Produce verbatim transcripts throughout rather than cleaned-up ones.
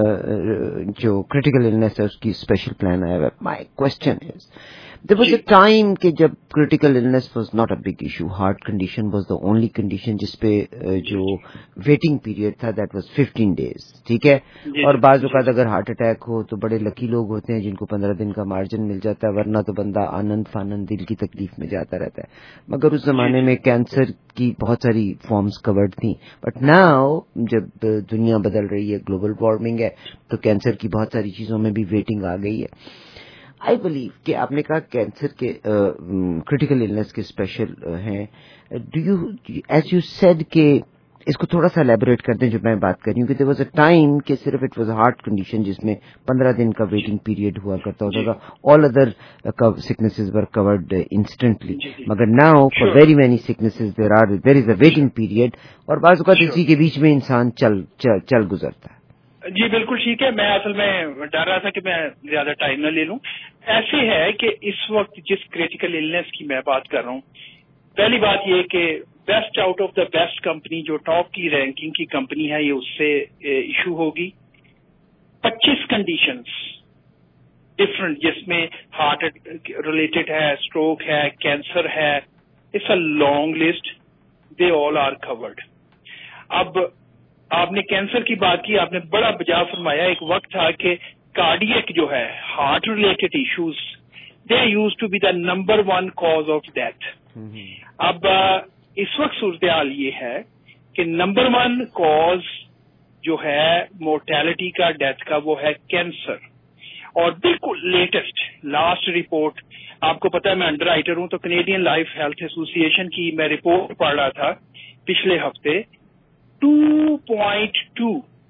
جو critical illness ہے اس کی اسپیشل پلان آیا ہوا ہے. My question is there was a time کہ جب critical illness was not a big issue, heart condition was the only condition جس پہ جو waiting period تھا that was fifteen days, ٹھیک ہے. اور بعض اوقات اگر ہارٹ اٹیک ہو تو بڑے لکی لوگ ہوتے ہیں جن کو پندرہ دن کا مارجن مل جاتا ہے, ورنہ تو بندہ آنند فانند دل کی تکلیف میں جاتا رہتا ہے. مگر اس زمانے میں کینسر کی بہت ساری فارمز کورڈ تھیں, بٹ ناؤ جب دنیا بدل رہی ہے, گلوبل وارمنگ ہے, تو کینسر کی بہت ساری چیزوں میں بھی ویٹنگ آ گئی ہے. آئی بلیو کہ آپ نے کہا کینسر کے کریٹیکل النس کے اسپیشل ہیں. Do you as you said کہ اس کو تھوڑا سا الیبوریٹ کر دیں جو میں بات کر رہی ہوں, کہ دیر واز اے ٹائم کہ صرف اٹ واز ہارٹ کنڈیشن جس میں پندرہ دن کا ویٹنگ پیریڈ ہوا کرتا ہوتا تھا, all other sicknesses were covered instantly, مگر now for very many sicknesses there are there is a waiting period, اور بعض اوقات اسی کے بیچ میں انسان چل چل گزرتا ہے. جی بالکل ٹھیک ہے. میں اصل میں ڈر رہا تھا کہ میں زیادہ ٹائم نہ لے لوں. ایسے ہے کہ اس وقت جس کریٹیکل النس کی میں بات کر رہا ہوں, پہلی بات یہ کہ best out of the best company جو ٹاپ کی رینکنگ کی کمپنی ہے یہ اس سے ایشو ہوگی. پچیس کنڈیشنز ڈفرنٹ جس میں ہارٹ ریلیٹڈ ہے, اسٹروک ہے, کینسر ہے, it's a long list, they all are covered. اب آپ نے کینسر کی بات کی, آپ نے بڑا بجا فرمایا. ایک وقت تھا کہ کارڈیک جو ہے heart related issues they used to be the number one cause of death. اب اس وقت صورتحال یہ ہے کہ نمبر ون کاز جو ہے مورٹیلٹی کا, ڈیتھ کا, وہ ہے کینسر. اور بالکل لیٹسٹ لاسٹ رپورٹ, آپ کو پتا ہے میں انڈر رائٹر ہوں, تو کینیڈین لائف ہیلتھ ایسوسی ایشن کی میں رپورٹ پڑھ رہا تھا پچھلے ہفتے. ٹو پوائنٹ ٹو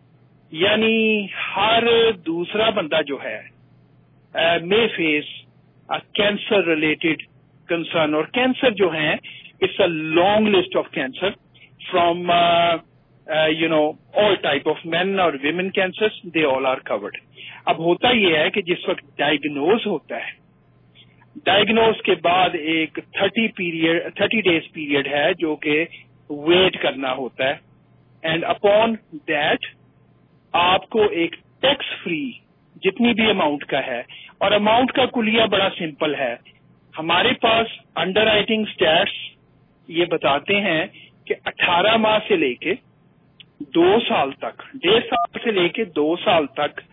یعنی ہر دوسرا بندہ جو ہے may face cancer related concern. اور کینسر جو ہیں it's a long list of cancer from you know all type of men اور women cancer, they all are covered. اب ہوتا یہ ہے کہ جس وقت ڈائگنوز ہوتا ہے, ڈائگنوز کے بعد ایک thirty period thirty days period ہے جو کہ ویٹ کرنا ہوتا ہے. اینڈ اپون دیٹ آپ کو ایک ٹیکس فری جتنی بھی اماؤنٹ کا ہے, اور اماؤنٹ کا کلیہ بڑا سمپل ہے. ہمارے پاس انڈر رائٹنگ اسٹیٹس یہ بتاتے ہیں کہ اٹھارہ ماہ سے لے کے دو سال تک, ڈیڑھ سال سے لے کے دو سال تک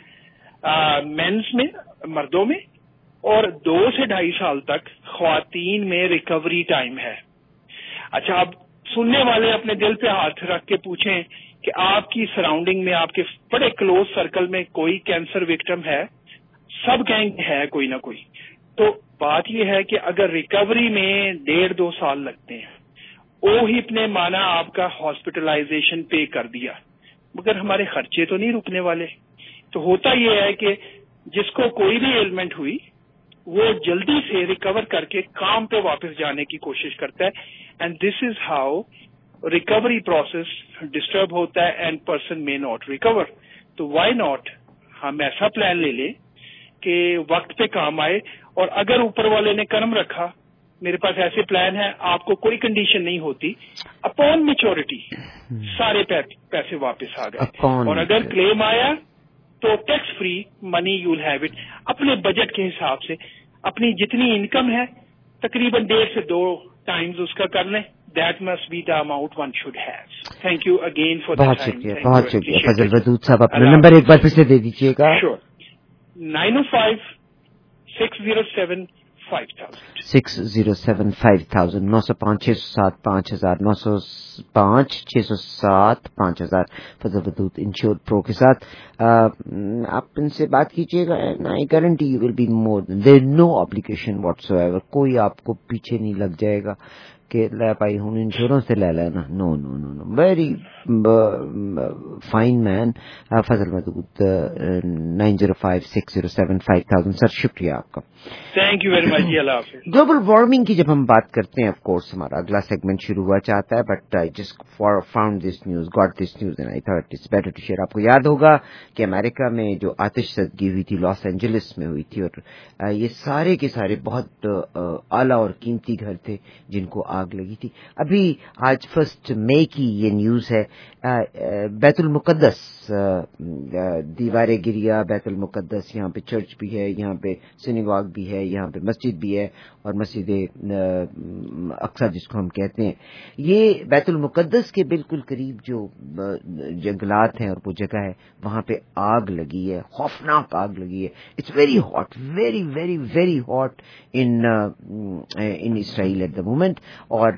مینس میں, مردوں میں, اور دو سے ڈھائی سال تک خواتین میں ریکوری ٹائم ہے. اچھا, اب سننے والے اپنے دل پہ ہاتھ رکھ کے پوچھیں کہ آپ کی سراؤنڈنگ میں, آپ کے بڑے کلوز سرکل میں کوئی کینسر وکٹم ہے؟ سب کہیں گے ہے کوئی نہ کوئی. تو بات یہ ہے کہ اگر ریکوری میں ڈیڑھ دو سال لگتے ہیں, اوہپ نے مانا آپ کا ہاسپٹلائزیشن پے کر دیا, مگر ہمارے خرچے تو نہیں رکنے والے. تو ہوتا یہ ہے کہ جس کو کوئی بھی ایلمنٹ ہوئی وہ جلدی سے ریکور کر کے کام پہ واپس جانے کی کوشش کرتا ہے, and this is how recovery process disturb ہوتا ہے and person may not recover. تو وائی ناٹ ہم ایسا پلان لے لیں کہ وقت پہ کام آئے, اور اگر اوپر والے نے کرم رکھا, میرے پاس ایسے پلان ہے, آپ کو کوئی کنڈیشن نہیں ہوتی, اپون میچورٹی سارے پیسے واپس آ گئے, اور اگر کلیم آیا تو tax free money you will have it. اپنے بجٹ کے حساب سے اپنی جتنی انکم ہے تقریباً ڈیڑھ سے دو ٹائمز اس کا کر لیں. That must be the amount one should have. Thank you again for بہت شکریہ, بہت شکریہ. فضل ودود صاحب اپنا نمبر ایک بار پھر سے دے دیجیے گا. Sure. Nine O five six zero seven five thousand six zero seven five thousand نو سو پانچ چھ سو سات پانچ ہزار نو سو پانچ چھ سو سات پانچ ہزار فضل ودود انشور پرو کے ساتھ. آپ ان سے بات کیجیے گا, I guarantee you will be more there no application whatsoever. کوئی آپ کو پیچھے نہیں لگ جائے گا کہ لے پائی ہوں انشورنس سے لے لینا. نو نو نو know very fine man Fazal Wadood. Nine zero five six zero seven five thousand. Sir شکریہ آپ کا, تھینک یو ویری مچ. اللہ حافظ. گلوبل وارمنگ کی جب ہم بات کرتے ہیں, آف کورس ہمارا اگلا سیگمنٹ شروع ہوا چاہتا ہے, but I just found this news, got this news and I thought it's better to share. آپ کو یاد ہوگا کہ امریکہ میں جو آتش زدگی ہوئی تھی لاس اینجلس میں ہوئی تھی, اور یہ سارے کے سارے بہت اعلیٰ اور قیمتی گھر تھے جن کو آگ لگی تھی. ابھی آج فرسٹ مئی کی یہ نیوز ہے. بیت المقدس دیواریں گریا. بیت المقدس یہاں پہ چرچ بھی ہے, یہاں پہ سینیگاگ بھی ہے, یہاں پہ مسجد بھی ہے, اور مسجد اقصی جس کو ہم کہتے ہیں. یہ بیت المقدس کے بالکل قریب جو جنگلات ہیں اور وہ جگہ ہے وہاں پہ آگ لگی ہے, خوفناک آگ لگی ہے. It's very hot, very very very hot in in Israel at the moment. اور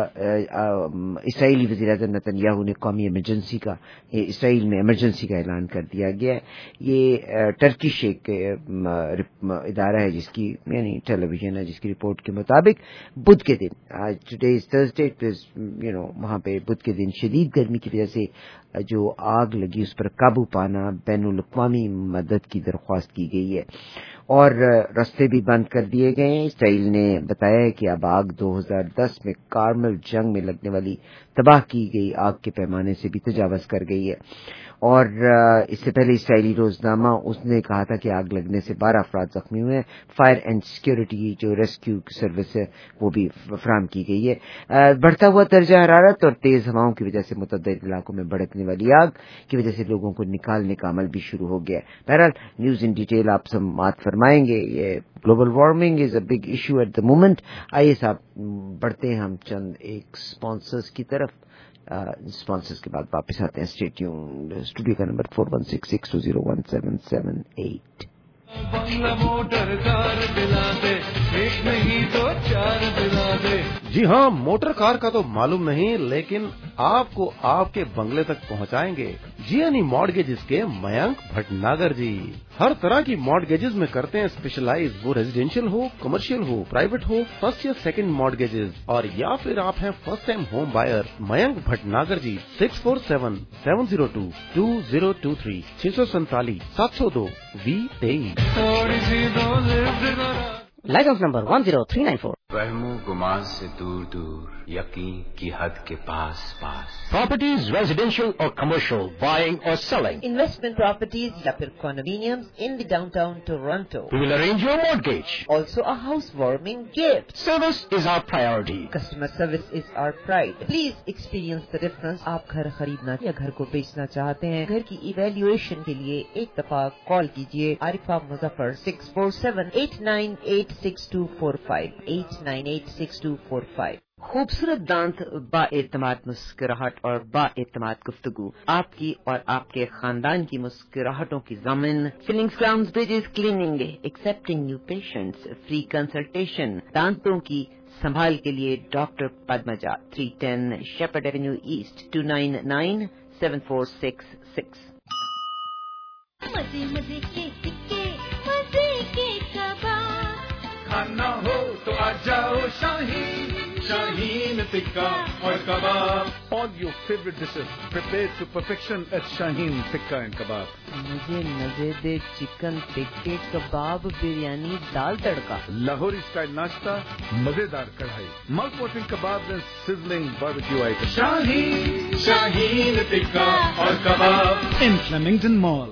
اسرائیلی وزیر اعظم نتن یاہو نے قومی ایمرجنسی کا اسرائیل میں ایمرجنسی کا اعلان کر دیا گیا ہے. یہ ٹرکش ایک ادارہ ہے جس کی یعنی ٹیلی ویژن ہے جس کی رپورٹ کے مطابق بدھ کے دن, آج today is Thursday, you know وہاں پہ بدھ کے دن شدید گرمی کی وجہ سے جو آگ لگی اس پر قابو پانا بین الاقوامی مدد کی درخواست کی گئی ہے اور راستے بھی بند کر دیے گئے ہیں. اسرائیل نے بتایا ہے کہ اب آگ دو ہزار دس میں کارمل جنگ میں لگنے والی تباہ کی گئی آگ کے پیمانے سے بھی تجاوز کر گئی ہے. اور اس سے پہلے اسرائیلی روزنامہ اس نے کہا تھا کہ آگ لگنے سے بارہ افراد زخمی ہوئے ہیں. فائر اینڈ سیکیورٹی جو ریسکیو سروس ہے وہ بھی فراہم کی گئی ہے. بڑھتا ہوا درجہ حرارت اور تیز ہواؤں کی وجہ سے متعدد علاقوں میں بھڑکنے والی آگ کی وجہ سے لوگوں کو نکالنے کا عمل بھی شروع ہو گیا ہے. بہرحال نیوز ان ڈیٹیل آپ سماعت فرمائیں گے. یہ global warming is a big issue at the moment. آئیے صاحب بڑھتے ہیں ہم چند ایک اسپانسرز کی طرف. اسپانسرز کے بعد واپس آتے ہیں. Stay tuned. اسٹوڈیو کا number four one six six two zero one seven seven eight. Motor car دلا دے, ایک نہیں تو چار دلا دے. جی ہاں, موٹر کار کا تو معلوم نہیں لیکن آپ کو آپ کے بنگلے تک پہنچائیں گے جی یعنی مارگیجز کے میانک بھٹناگر جی. ہر طرح کی مارگیجز میں کرتے ہیں اسپیشلائز, وہ ریزیڈینشیل ہو, کمرشل ہو, پرائیویٹ ہو, فرسٹ یا سیکنڈ مارگیجز, اور یا پھر آپ ہیں first time home buyer. Mayank Bhatnagar ji six four seven seven zero two two zero two three چھ سو سینتالیس سات سو دو وی تیئیس. Licence number one zero three nine four. وہم و گمان سے دور دور, یقین کی حد کے پاس پاس. Properties, residential or commercial, buying or selling. Investment properties یا پھر condominiums in the downtown Toronto. We will arrange your mortgage. Also a housewarming gift. Service is our priority. Customer service is our pride. Please experience the difference. آپ گھر خریدنا یا گھر کو بیچنا چاہتے ہیں, گھر کی ایویلیویشن کے لیے ایک دفعہ کال کیجیے. Arifa Muzaffar six four seven eight nine eight six two four five eight nine eight six two four five. خوبصورت دانت, با اعتماد مسکراہٹ اور با اعتماد گفتگو, آپ کی اور آپ کے خاندان کی مسکراہٹوں کی ضامن. Fillings crowns bridges cleaning, accepting new patients, free consultation. دانتوں کی سنبھال کے لیے doctor Padmaja, three ten Shepherd avenue east, two nine nine seven four six six. مزے مزے کے ٹکے, مزے کے کباب, کھانا ہو تو آ جاؤ شاہین, شاہین ٹکا اور کباب. All your favorite dishes prepared to perfection at Shaheen Tikka and Kebab. مجھے مزے دے چکن ٹکے, کباب, بریانی, دال تڑکا. لاہوری اسٹائل ناشتہ, مزیدار کڑھائی, mouth watering kebab and sizzling barbecue items. Shaheen, Shaheen tikka اور kebab in Flemington Mall.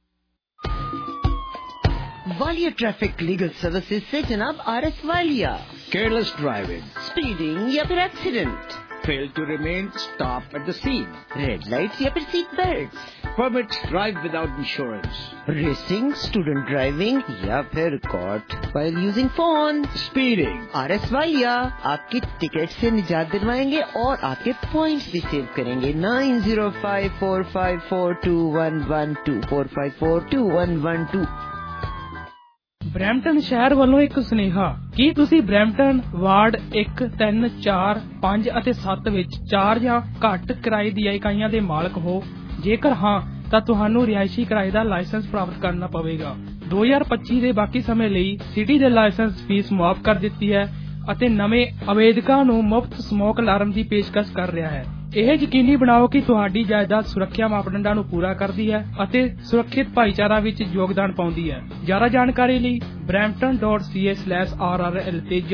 Walia traffic legal services سے جناب R S Walia. Careless driving. Speeding یا پھر accident, Fail to remain, stop at the scene. Red lights یا پھر seat belt, Permit, drive without insurance. Racing, student driving یا پھر caught while using phone. Speeding. R S Walia آپ کی ticket سے نجات دلوائیں گے اور آپ کے پوائنٹس بھی سیو کریں گے. Nine zero five four five four two one one two four five four two one one two. Brampton ਸ਼ਹਿਰ ਵੱਲੋਂ ਇੱਕ ਸੁਨੇਹਾ, ਕੀ ਤੁਸੀਂ ਬਰੈਂਪਟਨ ਵਾਰਡ ਇੱਕ, ਤਿੰਨ, ਚਾਰ, ਪੰਜ ਅਤੇ ਸੱਤ ਵਿੱਚ ਚਾਰ ਜਾਂ ਘੱਟ ਕਿਰਾਏ ਦੀਆਂ ਇਕਾਈਆਂ ਦੇ ਮਾਲਕ ਹੋ? ਜੇਕਰ ਹਾਂ ਤਾਂ ਤੁਹਾਨੂੰ ਰਿਹਾਇਸ਼ੀ ਕਿਰਾਏ ਦਾ ਲਾਇਸੈਂਸ ਪ੍ਰਾਪਤ ਕਰਨਾ ਪਵੇਗਾ. ਦੋ ਹਜ਼ਾਰ ਪੱਚੀ ਦੇ ਬਾਕੀ ਸਮੇਂ ਲਈ ਸਿਟੀ ਦੇ ਲਾਇਸੈਂਸ ਫੀਸ ਮੁਆਫ ਕਰ ਦਿੱਤੀ ਹੈ ਅਤੇ ਨਵੇਂ ਆਵੇਦਕਾਂ ਨੂੰ ਮੁਫਤ ਸਮੋਕ ਅਲਾਰਮ ਦੀ ਪੇਸ਼ਕਸ਼ ਕਰ ਰਿਹਾ ਹੈ. ਇਹ ਯਕੀਨੀ ਬਣਾਓ ਕਿ ਤੁਹਾਡੀ ਜਾਇਦਾਦ ਸੁਰੱਖਿਆ ਮਾਪਦੰਡਾਂ ਨੂੰ ਪੂਰਾ ਕਰਦੀ ਹੈ ਅਤੇ ਸੁਰੱਖਿਅਤ ਭਾਈਚਾਰਾ ਵਿੱਚ ਯੋਗਦਾਨ ਪਾਉਂਦੀ ਹੈ. ਜ਼ਿਆਦਾ ਜਾਣਕਾਰੀ ਲਈ brampton dot c a slash r r l ਤੇ ਜਾਓ.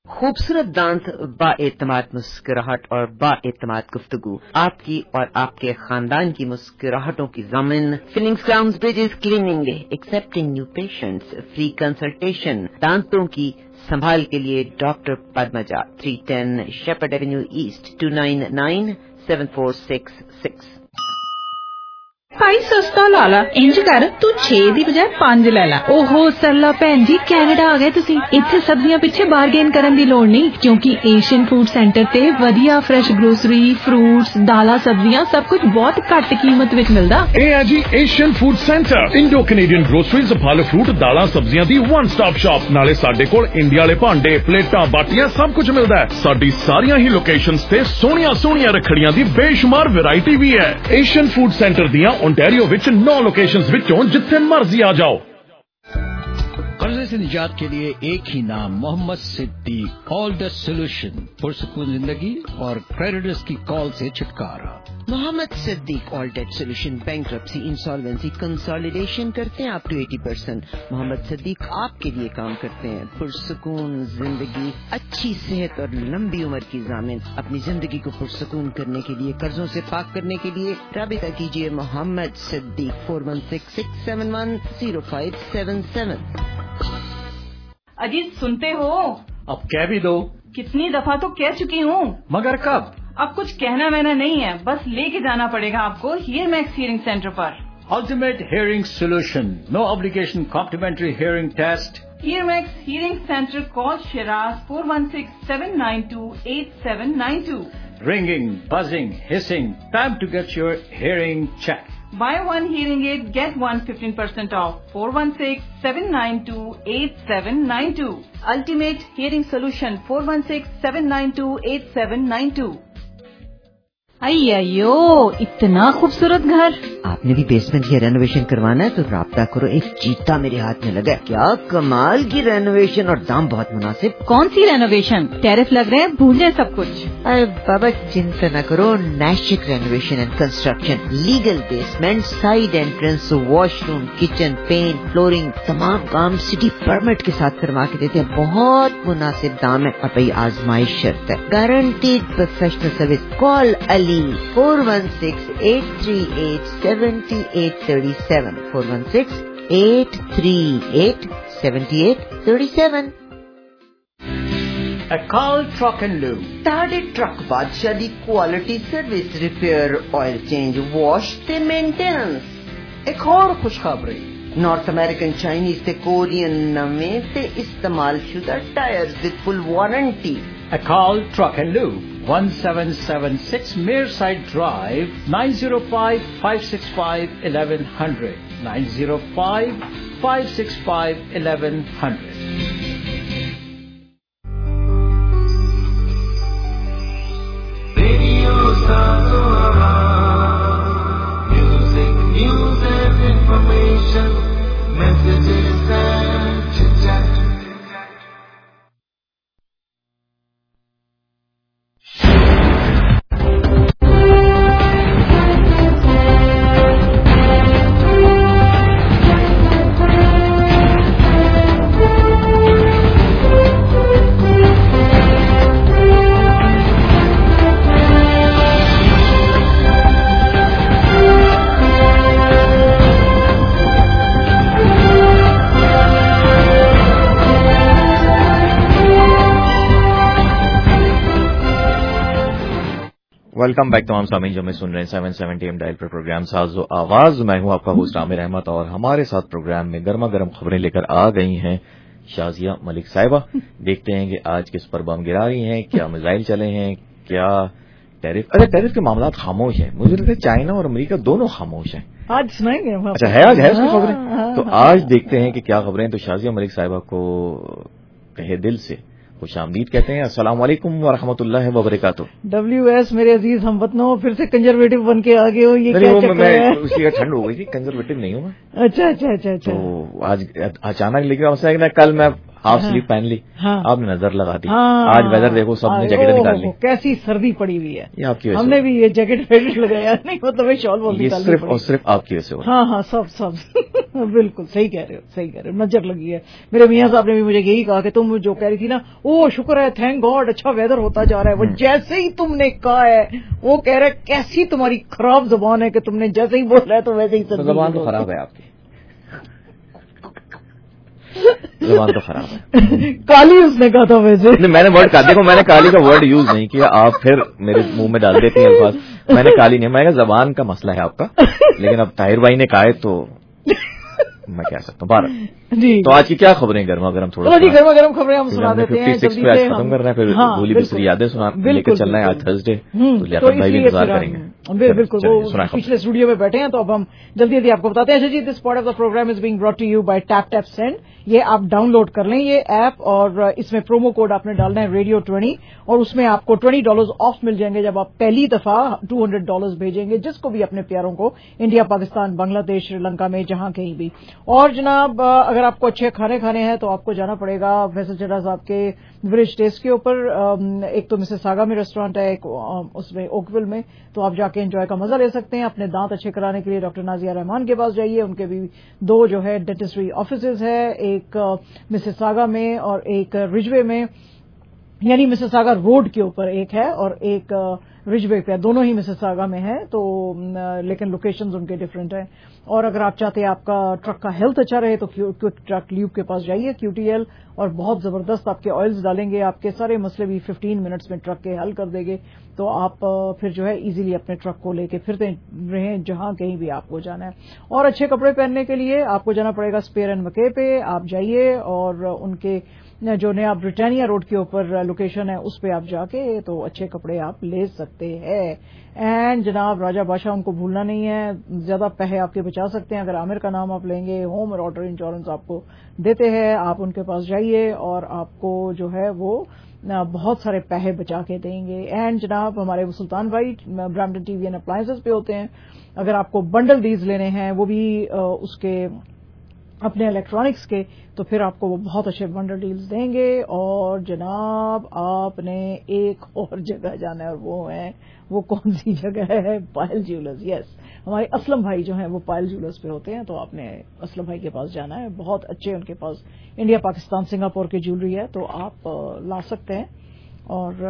خوبصورت دانت، با اعتماد مسکراہٹ اور با اعتماد گفتگو، آپ کی اور آپ کے خاندان کی مسکراہٹوں کی ضامن. Fillings crowns bridges cleaning, accepting new patients, free consultation. دانتوں کی سنبھال کے لیے doctor Padmaja, three ten Shepherd avenue east, two nine nine seven four six six. ਭਾਈ ਸਸਤਾ ਲਾ ਲਾ, ਇੰਜ ਕਰ ਤੂੰ ਛੇ ਦੀ ਬਜਾਏ ਪੰਜ ਲੈ ਲੈ. ਓਹੋ ਸਰਲਾ ਭੈਣ ਜੀ, ਕੈਨੇਡਾ ਆ ਗਏ ਤੁਸੀਂ. ਇੱਥੇ ਸਬਜ਼ੀਆਂ ਪਿੱਛੇ ਬਾਰਗੇਨ ਕਰਨ ਦੀ ਲੋੜ ਨਹੀਂ, ਕਿਉਂਕਿ ਏਸ਼ੀਅਨ ਫੂਡ ਸੈਂਟਰ ਤੇ ਵਧੀਆ ਫਰੈਸ਼ ਗਰੋਸਰੀ, ਫਰੂਟਸ, ਦਾਲਾਂ, ਸਬਜ਼ੀਆਂ ਸਭ ਕੁਝ ਬਹੁਤ ਘੱਟ ਕੀਮਤ ਵਿੱਚ ਮਿਲਦਾ. ਇਹ ਹੈ ਜੀ Asian food centre, Indo Canadian groceries, ਫਲ ਫਰੂਟ, ਦਾਲਾਂ, ਸਬਜ਼ੀਆਂ ਦੀ ਵਨ ਸਟਾਪ ਸ਼ਾਪ. ਨਾਲੇ ਸਾਡੇ ਕੋਲ ਇੰਡੀਆ ਵਾਲੇ ਭਾਂਡੇ, ਪਲੇਟਾਂ, ਬਾਟੀਆਂ ਸਭ ਕੁਝ ਮਿਲਦਾ ਹੈ. ਸਾਡੀ ਸਾਰੀਆਂ ਹੀ ਲੋਕੇਸ਼ਨਸ ਤੇ ਸੋਹਣੀਆਂ ਸੋਹਣੀਆਂ ਰੱਖੜੀਆਂ ਦੀ ਬੇਸ਼ੁਮਾਰ ਵੈਰਾਈਟੀ ਵੀ ਹੈ. ਏਸ਼ੀਅਨ ਫੂਡ ਸੈਂਟਰ ਦੀਆਂ ओंटारियो विच नौ लोकेशंस विचों जिथे मर्जी आ जाओ. कर्जे से निजात के लिए एक ही नाम, Mohammad Siddique. All the solution, पुरसकून जिंदगी और क्रेडिटर्स की कॉल से छुटकारा. Mohammad Siddique all debt solution, bankruptcy, insolvency, consolidation करते हैं आप to eighty percent. Mohammad Siddique आपके लिए काम करते हैं. पुरसकून जिंदगी, अच्छी सेहत और लंबी उम्र की जामिन. अपनी जिंदगी को पुरसकून करने के लिए, कर्जों से पाक करने के लिए राबिता कीजिए Mohammad Siddique, four one six six seven one zero five seven seven. Ajit सुनते हो? अब कह भी दो. कितनी दफा तो कह चुकी हूँ. मगर कब? अब कुछ कहना वहना नहीं है, बस लेके जाना पड़ेगा आपको हियर मैक्स हियरिंग सेंटर पर. Ultimate hearing solution, no obligation complimentary hearing test. Here Max Hearing Center, call Shiraz four one six seven nine two eight seven nine two. Ringing, buzzing, hissing, time to get your hearing checked. Buy one hearing aid, get one fifteen percent off. four one six seven nine two eight seven nine two. Ultimate Hearing Solution, four one six seven nine two eight seven nine two. अय्यो, इतना खूबसूरत घर. आपने भी basement की renovation करवाना है तो राब्ता करो, एक चीता मेरे हाथ में लगा. क्या कमाल की रेनोवेशन और दाम बहुत मुनासिब. कौन सी रेनोवेशन? टैरिफ लग रहे हैं, भूल जाए सब कुछ. अरे बाबा चिंता न करो, Nashik renovation and construction, legal basement, side entrance, washroom, kitchen, paint, flooring, तमाम काम सिटी परमिट के साथ करवा के देते हैं. बहुत मुनासिब दाम है और भाई आजमाइश शर्त है. Guaranteed professional service. Call Ali four one six eight three eight seven eight three seven, four one six eight three eight seven eight three seven. Akal Truck and Lube. Tade Truck Badshah di quality service, repair, oil change, wash te maintenance. एक और खुशखबरी, north American, Chinese ते Korean नवे ते इस्तेमाल शुदा tyres with full warranty. Akal Truck and Lube, one seven seven six Mearside Drive, nine zero five five six five eleven hundred, nine zero five five six five eleven hundred. Radio Sahawa, music, news and information, messages and chit-chat. Welcome back तमाम सामीन जो हमें सुन रहे हैं seven seventy AM dial पर programme साज़ो आवाज. मैं हूं आपका होस्ट आमिर अहमद और हमारे साथ प्रोग्राम में गर्मा गर्म खबरें लेकर आ गई हैं शाजिया मलिक साहिबा. देखते हैं कि आज किस पर बम गिरा रही हैं, क्या मिसाइल चले हैं, क्या टैरिफ. अरे टैरिफ के मामला खामोश हैं, मुझे लगता है चाइना और अमेरिका दोनों खामोश हैं. आज सुनाएंगे. अच्छा है, आज है उसकी खबरें. तो आज देखते हैं कि क्या खबरें. तो शाजिया मलिक साहिबा को कहे दिल से खुश आमदीद कहते हैं. अस्सलाम वालेकुम व रहमतुल्लाहि व बरकातुहू. डब्ल्यू एस मेरे अजीज हमवतनों, फिर से कंजर्वेटिव बन के आ गए हो, ये क्या चक्कर है? उसी ठंड हो गई थी, कंजर्वेटिव नहीं हूँ मैं. अच्छा अच्छा अच्छा अच्छा. तो आज अचानक लेकिन कल मैं ہاف سلیو پہن لی, آپ نے نظر لگا دی, آج ویدر دیکھو سب نے جیکٹ نکال لی, کیسی سردی پڑی ہوئی ہے, یہ آپ کی وجہ سے, ہم نے بھی یہ جیکٹ ویکٹ لگایا نہیں, مطلب شال وال یہ صرف اور صرف آپ کی وجہ سے. ہاں ہاں سب سب بالکل صحیح کہہ رہے ہو, صحیح کہہ رہے ہو, نظر لگی ہے. میرے میاں صاحب نے بھی مجھے یہی کہا کہ تم جو کہہ رہی تھی نا, او شکر ہے تھینک گاڈ اچھا ویدر ہوتا جا رہا ہے, وہ جیسے ہی تم نے کہا ہے وہ کہہ رہے کیسی تمہاری خراب زبان ہے کہ تم نے جیسے ہی بولا ہے تو ویسے ہی سردی. زبان تو خراب ہے آپ کی, زبان تو خراب ہے. کالی اس نے کہا تھا ویسے, میں نے ورڈ کہا, دیکھو میں نے کالی کا ورڈ یوز نہیں کیا, آپ پھر میرے منہ میں ڈال دیتی ہیں الفاظ. میں نے کالی نہیں, میں نے کہا زبان کا مسئلہ ہے آپ کا, لیکن اب طاہر بھائی نے کہا ہے تو میں کہہ سکتا ہوں. بارہ جی, تو آج کی کیا خبریں گرما گرم تھوڑا جی گرما گرم خبریں ہم سنا دیتے ہیں, جلدی سے ختم کر رہے ہیں, پھر بھولی بسری یادیں سنا لے کے چلنا ہے. آج تھرسڈے تو لیاقت بھائی بھی انتظار کریں گے. بالکل, وہ پچھلے اسٹوڈیو میں بیٹھے ہیں تو اب ہم جلدی جلدی آپ کو بتاتے ہیں. جی دس part of the programme is being brought to you by tip tip sand. یہ آپ ڈاؤن لوڈ کر لیں یہ ایپ, اور اس میں پرومو کوڈ آپ نے ڈالنا ہے ریڈیو ٹوینٹی, اور اس میں آپ کو ٹوینٹی ڈالرز آف مل جائیں گے جب آپ پہلی دفعہ ٹو ہنڈریڈ ڈالرز بھیجیں گے جس کو بھی اپنے پیاروں کو, انڈیا, پاکستان, بنگلہ دیش, سری لنکا میں, جہاں کہیں بھی. اور جناب اگر آپ کو اچھے کھانے کھانے ہیں تو آپ کو جانا پڑے گا فیصل چڈھا صاحب کے ولیج ٹیسٹ کے اوپر. ایک تو مسز ساگا میں ریسٹورینٹ ہے, ایک اس میں اوکول میں, تو آپ جا کے انجوائے کا مزہ لے سکتے ہیں. اپنے دانت اچھے کرانے کے لیے ڈاکٹر نازیہ رحمان کے پاس جائیے, ان کے بھی دو جو ہے ڈینٹسٹری آفیسز ہے, ایک مسز ساگا میں اور ایک رجوے میں, یعنی مسز ساگا روڈ کے اوپر ایک ہے اور ایک رجوے پہ, دونوں ہی مسز ساگا میں ہے تو, لیکن لوکیشنز ان کے ڈفرینٹ ہیں. اور اگر آپ چاہتے ہیں آپ کا ٹرک کا ہیلتھ اچھا رہے تو کوئک ٹرک لیوب کے پاس جائیے, کیو ٹی ایل, اور بہت زبردست آپ کے آئلز ڈالیں گے, آپ کے سارے مسئلے بھی ففٹین منٹس میں ٹرک کے حل کر دیں گے. تو آپ پھر جو ہے ایزیلی اپنے ٹرک کو لے کے پھرتے رہیں جہاں کہیں بھی آپ کو جانا ہے. اور اچھے کپڑے پہننے کے لیے آپ کو جانا پڑے گا اسپیئر اینڈ مکے پہ, آپ جائیے اور ان کے جو نیا برٹانیہ روڈ کے اوپر لوکیشن ہے اس پہ آپ جا کے تو اچھے کپڑے آپ لے سکتے ہیں. اینڈ جناب راجہ بادشاہ ان کو بھولنا نہیں ہے, زیادہ پیسے آپ کے بچا سکتے ہیں اگر عامر کا نام آپ لیں گے. ہوم اور آٹو انشورنس آپ کو دیتے ہیں, آپ ان کے پاس جائیے اور آپ کو جو ہے وہ بہت سارے پیسے بچا کے دیں گے. اینڈ جناب ہمارے سلطان بھائی Brampton T V and appliances پہ ہوتے ہیں, اگر آپ کو بنڈل ڈیز لینے ہیں وہ بھی اس کے اپنے الیکٹرانکس کے, تو پھر آپ کو وہ بہت اچھے بنڈل ڈیلز دیں گے. اور جناب آپ نے ایک اور جگہ جانا ہے, اور وہ ہے, وہ کون سی جگہ ہے, پائل جیولرز. یس, ہمارے اسلم بھائی جو ہیں وہ پائل جیولرز پہ ہوتے ہیں, تو آپ نے اسلم بھائی کے پاس جانا ہے. بہت اچھے ان کے پاس انڈیا, پاکستان, سنگاپور کی جیولری ہے, تو آپ لا سکتے ہیں. اور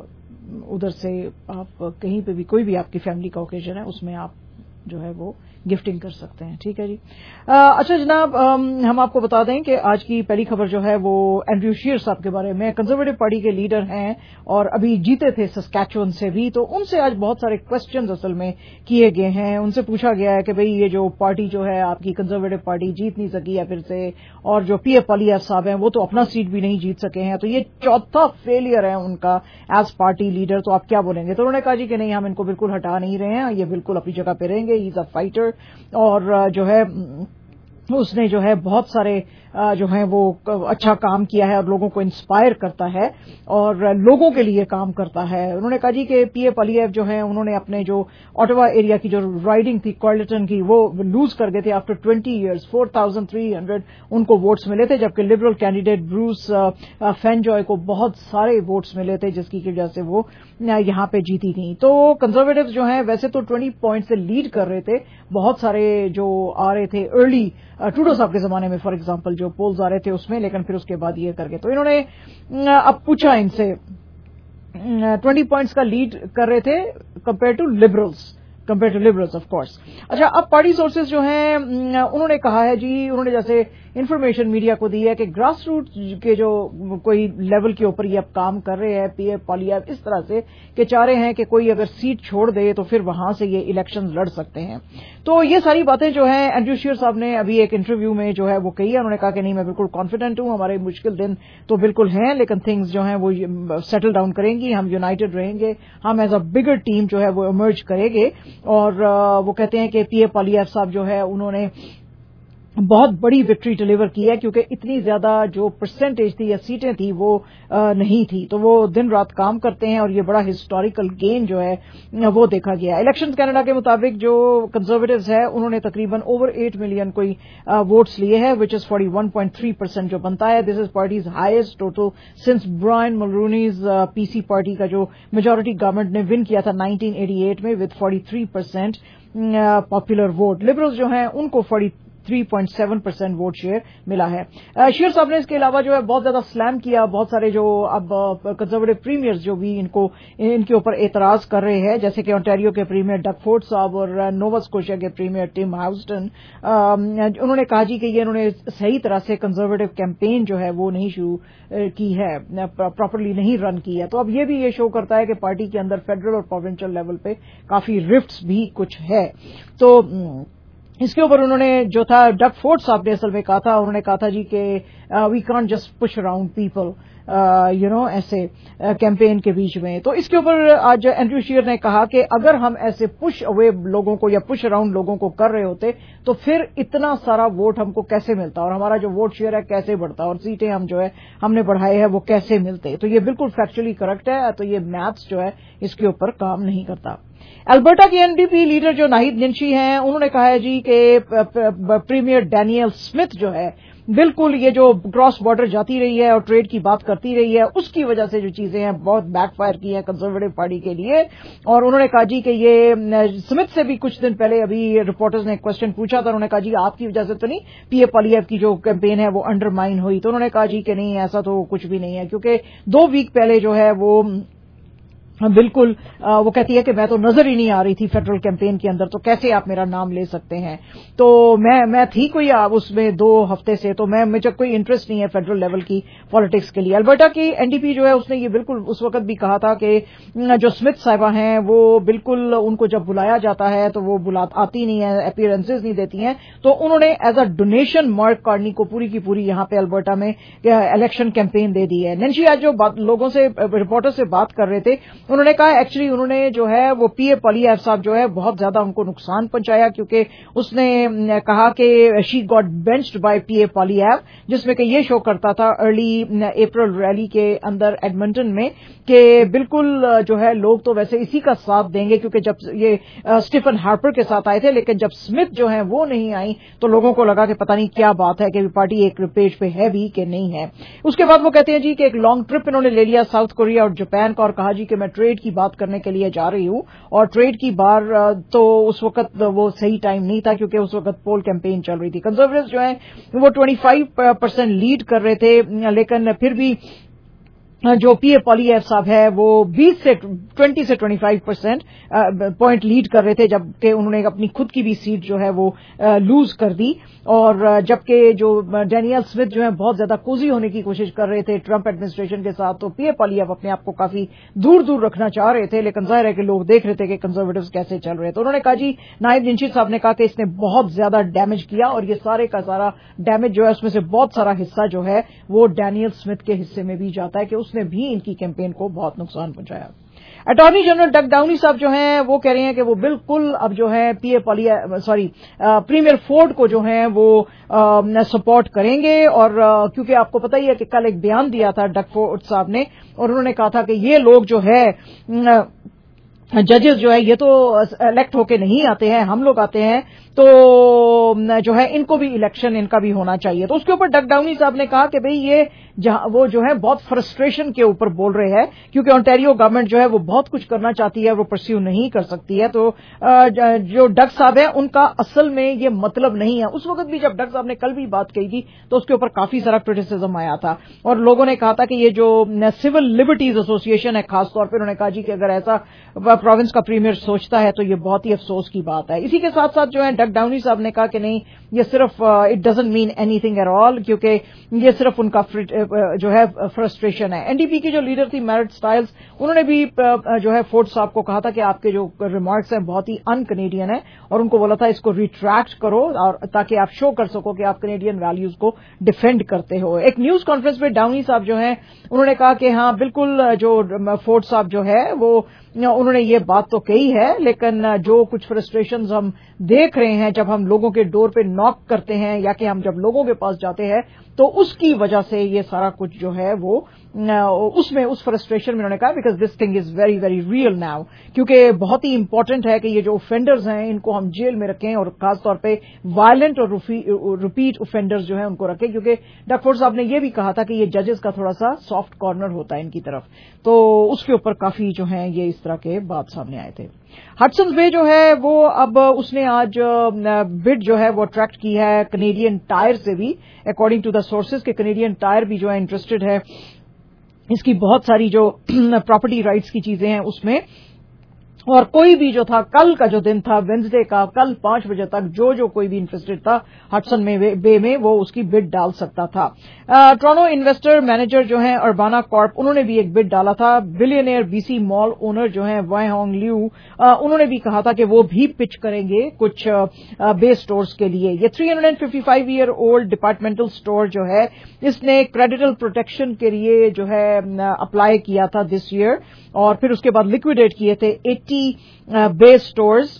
ادھر سے آپ کہیں پہ بھی کوئی بھی آپ کی فیملی کا اوکیزن ہے اس میں آپ جو ہے وہ گفٹنگ کر سکتے ہیں. ٹھیک ہے جی. اچھا جناب, ہم آپ کو بتا دیں کہ آج کی پہلی خبر جو ہے وہ اینڈریو شیر صاحب کے بارے میں, کنزرویٹو پارٹی کے لیڈر ہیں اور ابھی جیتے تھے سسکیچون سے بھی, تو ان سے آج بہت سارے کوسچنز اصل میں کیے گئے ہیں. ان سے پوچھا گیا ہے کہ بھئی یہ جو پارٹی جو ہے آپ کی کنزرویٹو پارٹی جیت نہیں سکی ہے پھر سے, اور جو پی اے پالییف صاحب ہیں وہ تو اپنا سیٹ بھی نہیں جیت سکے ہیں, تو یہ چوتھا فیلئر ہے ان کا ایز پارٹی لیڈر, تو آپ کیا بولیں گے؟ تو انہوں نے کہا جی کہ نہیں, ہم ان کو بالکل ہٹا نہیں رہے ہیں, یہ بالکل اپنی جگہ پہ رہیں گے, ہی از اے فائٹر. اور جو ہے اس نے جو ہے بہت سارے جو ہیں وہ اچھا کام کیا ہے اور لوگوں کو انسپائر کرتا ہے اور لوگوں کے لیے کام کرتا ہے. انہوں نے کہا جی کہ پی اے پالییف جو ہے انہوں نے اپنے جو اوٹوا ایریا کی جو رائڈنگ تھی کارلٹن کی وہ لوز کر گئے تھے after twenty years, four thousand three hundred ان کو ووٹس ملے تھے, جبکہ لبرل کینڈیڈیٹ بروس فینجوائے کو بہت سارے ووٹس ملے تھے جس کی وجہ سے وہ یہاں پہ جیتی تھیں. تو کنزرویٹوز جو ہیں ویسے تو ٹوینٹی پوائنٹ سے لیڈ کر رہے تھے, بہت سارے جو آ رہے تھے ارلی ٹروڈو صاحب کے زمانے میں فار ایگزامپل جو پولز آ رہے تھے اس میں, لیکن پھر اس کے بعد یہ کر کے تو انہوں نے اب پوچھا ان سے, ٹوینٹی پوائنٹس کا لیڈ کر رہے تھے compare to Liberals compare to Liberals of course. اچھا, اب پارٹی سورسز جو ہیں انہوں نے کہا ہے جی, انہوں نے جیسے انفارمیشن میڈیا کو دی ہے کہ گراس روٹ کے جو کوئی لیول کے اوپر یہ اب کام کر رہے ہیں پی اے پالییف اس طرح سے کہ چاہ رہے ہیں کہ کوئی اگر سیٹ چھوڑ دے تو پھر وہاں سے یہ الیکشن لڑ سکتے ہیں. تو یہ ساری باتیں جو ہیں اینڈریو شیر صاحب نے ابھی ایک انٹرویو میں جو ہے وہ کہی ہے. انہوں نے کہا کہ نہیں, میں بالکل کانفیڈنٹ ہوں, ہمارے مشکل دن تو بالکل ہیں لیکن تھنگز جو ہیں وہ سیٹل ڈاؤن کریں گی, ہم یونائٹڈ رہیں گے, ہم ایز اے بگر ٹیم جو ہے وہ ایمرج کریں گے. اور وہ کہتے ہیں کہ پی اے پالییف صاحب جو ہے انہوں نے بہت بڑی وکٹری ڈلیور کی ہے کیونکہ اتنی زیادہ جو پرسنٹیج تھی یا سیٹیں تھی وہ نہیں تھی. تو وہ دن رات کام کرتے ہیں اور یہ بڑا ہسٹوریکل گین جو ہے وہ دیکھا گیا. الیکشن کینیڈا کے مطابق جو کنزرویٹوز ہے انہوں نے تقریباً اوور ایٹ ملین کوئی ووٹس لیے ہیں which is forty one point three percent جو بنتا ہے. This is party's highest total since Brian Mulroney's P C party کا جو میجورٹی گورنمنٹ نے ون کیا تھا نائنٹین ایٹی ایٹ میں with forty three percent popular vote. Liberals جو ہیں ان کو forty three point seven percent vote share ملا ہے. شیئر صاحب نے اس کے علاوہ جو ہے بہت زیادہ سلام کیا. بہت سارے جو اب کنزرویٹو پریمیئرز جو بھی ان کو ان کے اوپر اعتراض کر رہے ہیں جیسے کہ انٹیریو کے پریمیئر ڈگ فورڈ صاحب اور نووا اسکوشیا کے پریمیئر ٹم ہاؤسٹن. انہوں نے کہا جی کہ یہ انہوں نے صحیح طرح سے کنزرویٹو کیمپین جو ہے وہ نہیں شروع کی ہے, پراپرلی نہیں رن کی ہے. تو اب یہ بھی یہ شو کرتا ہے کہ پارٹی کے اندر فیڈرل اور پروونشل لیول پہ کافی رفٹس بھی کچھ ہے. تو اس کے اوپر انہوں نے جو تھا ڈگ فورڈ صاحب نے اصل میں کہا تھا, انہوں نے کہا تھا جی کہ we can't just push around people you know ایسے کیمپین کے بیچ میں. تو اس کے اوپر آج اینڈریو شیئر نے کہا کہ اگر ہم ایسے پش اوے لوگوں کو یا پش اراؤنڈ لوگوں کو کر رہے ہوتے تو پھر اتنا سارا ووٹ ہم کو کیسے ملتا اور ہمارا جو ووٹ شیئر ہے کیسے بڑھتا اور سیٹیں ہم جو ہے ہم نے بڑھائے ہیں وہ کیسے ملتے. تو یہ بالکل فیکچولی کریکٹ ہے. تو یہ میتھس جو ہے اس کے اوپر کام نہیں کرتا. البرٹا کی این ڈی پی لیڈر جو ناہید ننشی ہیں انہوں نے کہا ہے جی کہ پریمیئر ڈینیل اسمتھ جو ہے بالکل یہ جو کراس بارڈر جاتی رہی ہے اور ٹریڈ کی بات کرتی رہی ہے اس کی وجہ سے جو چیزیں ہیں بہت بیک فائر کی ہیں کنزرویٹو پارٹی کے لیے. اور انہوں نے کہا جی کہ یہ اسمتھ سے بھی کچھ دن پہلے ابھی رپورٹرز نے کوشچن پوچھا تھا. انہوں نے کہا جی آپ کی وجہ سے تو نہیں پی اے پالیو کی جو کیمپین ہے وہ انڈر مائن ہوئی. تو انہوں نے کہا جی کہ نہیں ایسا تو کچھ بھی نہیں ہے کیونکہ دو ویک پہلے جو ہے وہ بالکل وہ کہتی ہے کہ میں تو نظر ہی نہیں آ رہی تھی فیڈرل کیمپین کے اندر تو کیسے آپ میرا نام لے سکتے ہیں. تو میں میں تھی کوئی اس میں دو ہفتے سے تو میں مجھے کوئی انٹرسٹ نہیں ہے فیڈرل لیول کی پالیٹکس کے لیے. البرٹا کی این ڈی پی جو ہے اس نے یہ بالکل اس وقت بھی کہا تھا کہ جو اسمتھ صاحبہ ہیں وہ بالکل ان کو جب بلایا جاتا ہے تو وہ آتی نہیں ہے, اپیئرنسز نہیں دیتی ہیں. تو انہوں نے as a donation Mark Carney کو پوری کی پوری یہاں پہ البرٹا میں الیکشن کیمپین دے دی ہے. ننشی آج جو لوگوں سے رپورٹر سے بات کر رہے تھے انہوں نے کہا ایکچولی انہوں نے جو ہے وہ پی اے پالیو صاحب جو ہے بہت زیادہ ان کو نقصان پہنچایا کیونکہ اس نے کہا کہ she got بینچڈ by P A پالیو جس میں کہ یہ شو کرتا تھا ارلی اپریل ریلی کے اندر ایڈمنٹن میں کہ بالکل جو ہے لوگ تو ویسے اسی کا ساتھ دیں گے کیونکہ جب یہ اسٹیفن ہارپر کے ساتھ آئے تھے لیکن جب اسمتھ جو ہیں وہ نہیں آئی تو لوگوں کو لگا کہ پتہ نہیں کیا بات ہے کہ پارٹی ایک پیج پہ ہے بھی کہ نہیں ہے. اس کے بعد وہ کہتے ہیں جی کہ ایک لانگ ٹرپ انہوں نے لے لیا ساؤتھ کوریا اور جاپان کا اور کہا جی کہ میں ٹریڈ کی بات کرنے کے لیے جا رہی ہوں اور ٹریڈ کی بار تو اس وقت وہ صحیح ٹائم نہیں تھا کیونکہ اس وقت پول کیمپین چل رہی تھی. کنزرویٹوز جو ہیں وہ ٹوئنٹی فائیو پرسینٹ لیڈ کر رہے تھے لیکن پھر بھی جو پی اے پالیو صاحب ہے وہ بیس سے ٹوینٹی سے twenty five percent point lead کر رہے تھے جبکہ انہوں نے اپنی خود کی بھی سیٹ جو ہے وہ لوز کر دی. اور جبکہ جو ڈینیل اسمتھ جو ہے بہت زیادہ کوزی ہونے کی کوشش کر رہے تھے ٹرمپ ایڈمنسٹریشن کے ساتھ تو پی اے پالیو اپنے آپ کو کافی دور دور رکھنا چاہ رہے تھے لیکن ظاہر ہے کہ لوگ دیکھ رہے تھے کہ کنزرویٹوز کیسے چل رہے. تو انہوں نے کہا جی نائب ننشی صاحب نے کہا کہ اس نے بہت زیادہ ڈیمیج کیا اور یہ سارے کا سارا ڈیمیج جو ہے اس میں سے بہت سارا حصہ جو ہے وہ ڈینیل اسمتھ کے حصے میں بھی جاتا ہے کہ اس نے بھی ان کی کیمپین کو بہت نقصان پہنچایا. اٹارنی جنرل ڈگ ڈاؤنی صاحب جو ہیں وہ کہہ رہے ہیں کہ وہ بالکل اب جو ہے P A Poilievre sorry Premier Ford کو جو ہیں وہ سپورٹ کریں گے. اور کیونکہ آپ کو پتہ ہی ہے کہ کل ایک بیان دیا تھا ڈگ فورڈ صاحب نے اور انہوں نے کہا تھا کہ یہ لوگ جو ہے ججز جو ہے یہ تو الیکٹ ہو کے نہیں آتے ہیں, ہم لوگ آتے ہیں تو جو ہے ان کو بھی الیکشن ان کا بھی ہونا چاہیے. تو اس کے اوپر ڈگ ڈاؤنی صاحب نے کہا کہ بھئی یہ جہاں وہ جو ہے بہت فرسٹریشن کے اوپر بول رہے ہیں کیونکہ انٹیریو گورنمنٹ جو ہے وہ بہت کچھ کرنا چاہتی ہے وہ پرسیو نہیں کر سکتی ہے. تو جو ڈگ صاحب ہیں ان کا اصل میں یہ مطلب نہیں ہے. اس وقت بھی جب ڈگ صاحب نے کل بھی بات کہی تھی تو اس کے اوپر کافی سارا کرٹیسزم آیا تھا اور لوگوں نے کہا تھا کہ یہ جو سول لبرٹیز ایسوسیشن ہے خاص طور پہ انہوں نے کہا جی کہ اگر ایسا پروونس کا پریمیئر سوچتا ہے تو یہ بہت ہی افسوس کی بات ہے. اسی کے ساتھ ساتھ جو ہے ڈگ ڈاؤنی صاحب نے کہا کہ نہیں یہ صرف it doesn't mean anything at all کیونکہ یہ صرف ان کا جو ہے فرسٹریشن ہے. این ڈی پی کی جو لیڈر تھی میرٹ سٹائلز انہوں نے بھی جو ہے فورڈ صاحب کو کہا تھا کہ آپ کے جو ریمارکس ہیں بہت ہی ان کینیڈین ہیں اور ان کو بولا تھا اس کو ریٹریکٹ کرو اور تاکہ آپ شو کر سکو کہ آپ کینیڈین ویلیوز کو ڈیفینڈ کرتے ہو. ایک نیوز کانفرنس میں ڈاؤنی صاحب جو ہیں انہوں نے کہا کہ ہاں بالکل جو فورڈ صاحب جو ہے وہ उन्होंने ये बात तो कही है, लेकिन जो कुछ फ्रस्ट्रेशंस हम देख रहे हैं जब हम लोगों के डोर पे नॉक करते हैं या कि हम जब लोगों के पास जाते हैं, तो उसकी वजह से ये सारा कुछ जो है वो उसमें उस फ्रस्ट्रेशन में उन्होंने कहा because this thing is very very real now, क्योंकि बहुत ही इंपॉर्टेंट है कि ये जो ऑफेंडर्स हैं इनको हम जेल में रखें और खासतौर पे वायलेंट और रिपीट ऑफेंडर्स जो है उनको रखें, क्योंकि डॉक्टर फोर्ड साहब ने ये भी कहा था कि ये जजेस का थोड़ा सा सॉफ्ट कॉर्नर होता है इनकी तरफ, तो उसके ऊपर काफी जो है ये इस तरह के बात सामने आए थे। हडसन बे जो है वो अब उसने आज बिड जो है वो अट्रैक्ट की है कनेडियन टायर से भी, अकॉर्डिंग टू द सोर्सेज के कनेडियन टायर भी जो है इंटरेस्टेड है, इसकी बहुत सारी जो प्रॉपर्टी राइट्स की चीजें हैं उसमें, और कोई भी जो था कल का जो दिन था वेंसडे का, कल पांच बजे तक जो जो कोई भी इंटरेस्टेड था हडसन में बे में वो उसकी बिड डाल सकता था। टोरंटो इन्वेस्टर मैनेजर जो है अर्बाना कॉर्प, उन्होंने भी एक बिड डाला था। बिलियनियर बीसी मॉल ओनर जो है वाई होंग लिू, उन्होंने भी कहा था कि वो भी पिच करेंगे कुछ बे स्टोर्स के लिए। ये three hundred fifty five year old departmental store जो है इसने क्रेडिटल प्रोटेक्शन के लिए जो है अप्लाई किया था दिस ईयर, और फिर उसके बाद लिक्विडेट किए थे अस्सी बे स्टोर्स,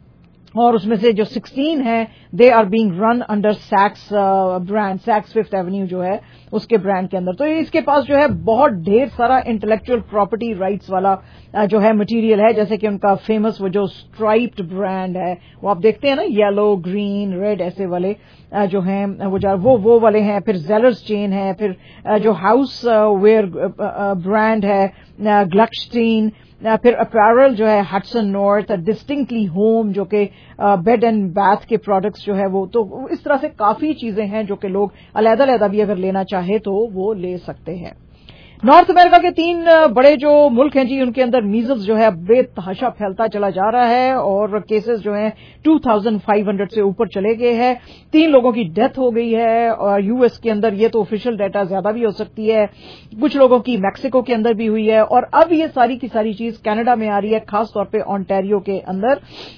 और उसमें से जो सोलह है they are being run under Saks brand, Saks Fifth Avenue जो है उसके ब्रांड के अंदर। तो इसके पास जो है बहुत ढेर सारा इंटेलेक्चुअल प्रॉपर्टी राइट्स वाला जो है मटेरियल है, जैसे कि उनका फेमस वो जो स्ट्राइप्ड ब्रांड है, वो आप देखते हैं ना, येलो ग्रीन रेड ऐसे वाले जो हैं वो जो वो वो वाले हैं। फिर जेलर्स चेन है, फिर जो हाउस वेयर ब्रांड है ग्लक्स्टीन, फिर अपैरल जो है हडसन नॉर्थ, डिस्टिंक्टली होम जो कि बेड एंड बाथ के प्रोडक्ट्स जो है वो, तो इस तरह से काफी चीजें हैं जो कि लोग अलग-अलग भी अगर लेना चाहे तो वो ले सकते हैं। नॉर्थ अमेरिका के तीन बड़े जो मुल्क हैं जी, उनके अंदर मीजल्स जो है बेतहाशा फैलता चला जा रहा है और केसेस जो हैं टू थाउजेंड फाइव हंड्रेड से ऊपर चले गए हैं। तीन लोगों की डेथ हो गई है और यूएस के अंदर, ये तो ऑफिशियल डाटा ज्यादा भी हो सकती है, कुछ लोगों की मैक्सिको के अंदर भी हुई है, और अब ये सारी की सारी चीज कनाडा में आ रही है, खासतौर पे ओंटारियो के अंदर।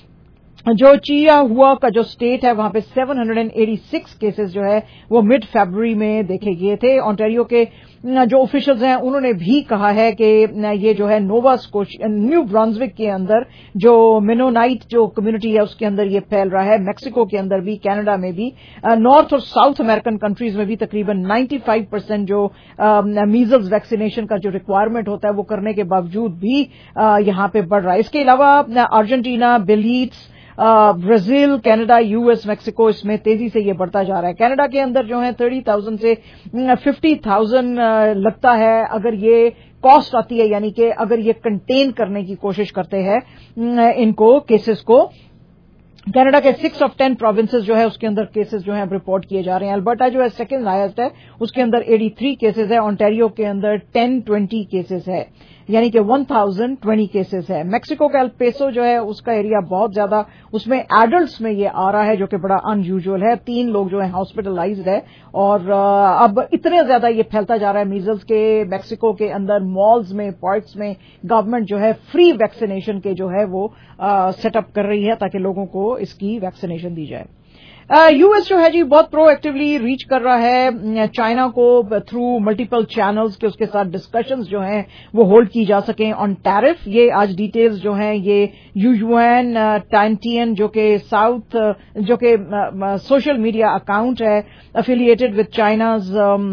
जो चिया हुआ का जो स्टेट है वहां पे seven hundred eighty six cases जो है वो मिड फरवरी में देखे गए थे। ओंटारियो के जो ऑफिशियल्स हैं उन्होंने भी कहा है कि ये जो है नोवा स्कोशिया, न्यू ब्रांसविक के अंदर जो मेनोनाइट जो कम्युनिटी है उसके अंदर ये फैल रहा है, मैक्सिको के अंदर भी, कनाडा में भी, नॉर्थ और साउथ अमेरिकन कंट्रीज में भी तकरीबन पचानवे परसेंट जो मीजल्स वैक्सीनेशन का जो रिक्वायरमेंट होता है वो करने के बावजूद भी यहां पे बढ़ रहा है। इसके अलावा Argentina, Belize, Brazil, Canada, US, Mexico, इसमें तेजी से ये बढ़ता जा रहा है। कनाडा के अंदर जो है तीस हज़ार से पचास हज़ार लगता है अगर ये कॉस्ट आती है, यानी कि अगर ये कंटेन करने की कोशिश करते हैं इनको केसेस को। कनाडा के सिक्स ऑफ टेन प्रोविंसेस जो है उसके अंदर केसेस जो है रिपोर्ट किए जा रहे हैं। अल्बर्टा जो है सेकंड हाईएस्ट है, उसके अंदर तिरासी केसेस है। ओंटारियो के अंदर टेन ट्वेंटी केसेस है, यानी कि वन थाउजेंड ट्वेंटी केसेस है। मैक्सिको का एल पेसो जो है उसका एरिया बहुत ज्यादा, उसमें एडल्ट्स में ये आ रहा है जो कि बड़ा अनयूजुअल है। तीन लोग जो है हॉस्पिटलाइज्ड है, और अब इतने ज्यादा ये फैलता जा रहा है मीजल्स के। मैक्सिको के अंदर मॉल्स में, पार्क्स में गवर्नमेंट जो है फ्री वैक्सीनेशन के जो है वो सेटअप कर रही है ताकि लोगों को इसकी वैक्सीनेशन दी जाए। यूएस uh, जो है जी बहुत प्रोएक्टिवली रीच कर रहा है चाइना को थ्रू मल्टीपल चैनल्स के उसके साथ डिस्कशंस जो हैं वो होल्ड की जा सकें ऑन टैरिफ। ये आज डिटेल्स जो हैं ये यूयुआन टाइनटियन जो कि साउथ जो कि सोशल मीडिया अकाउंट है एफिलिएटेड विद चाइनाज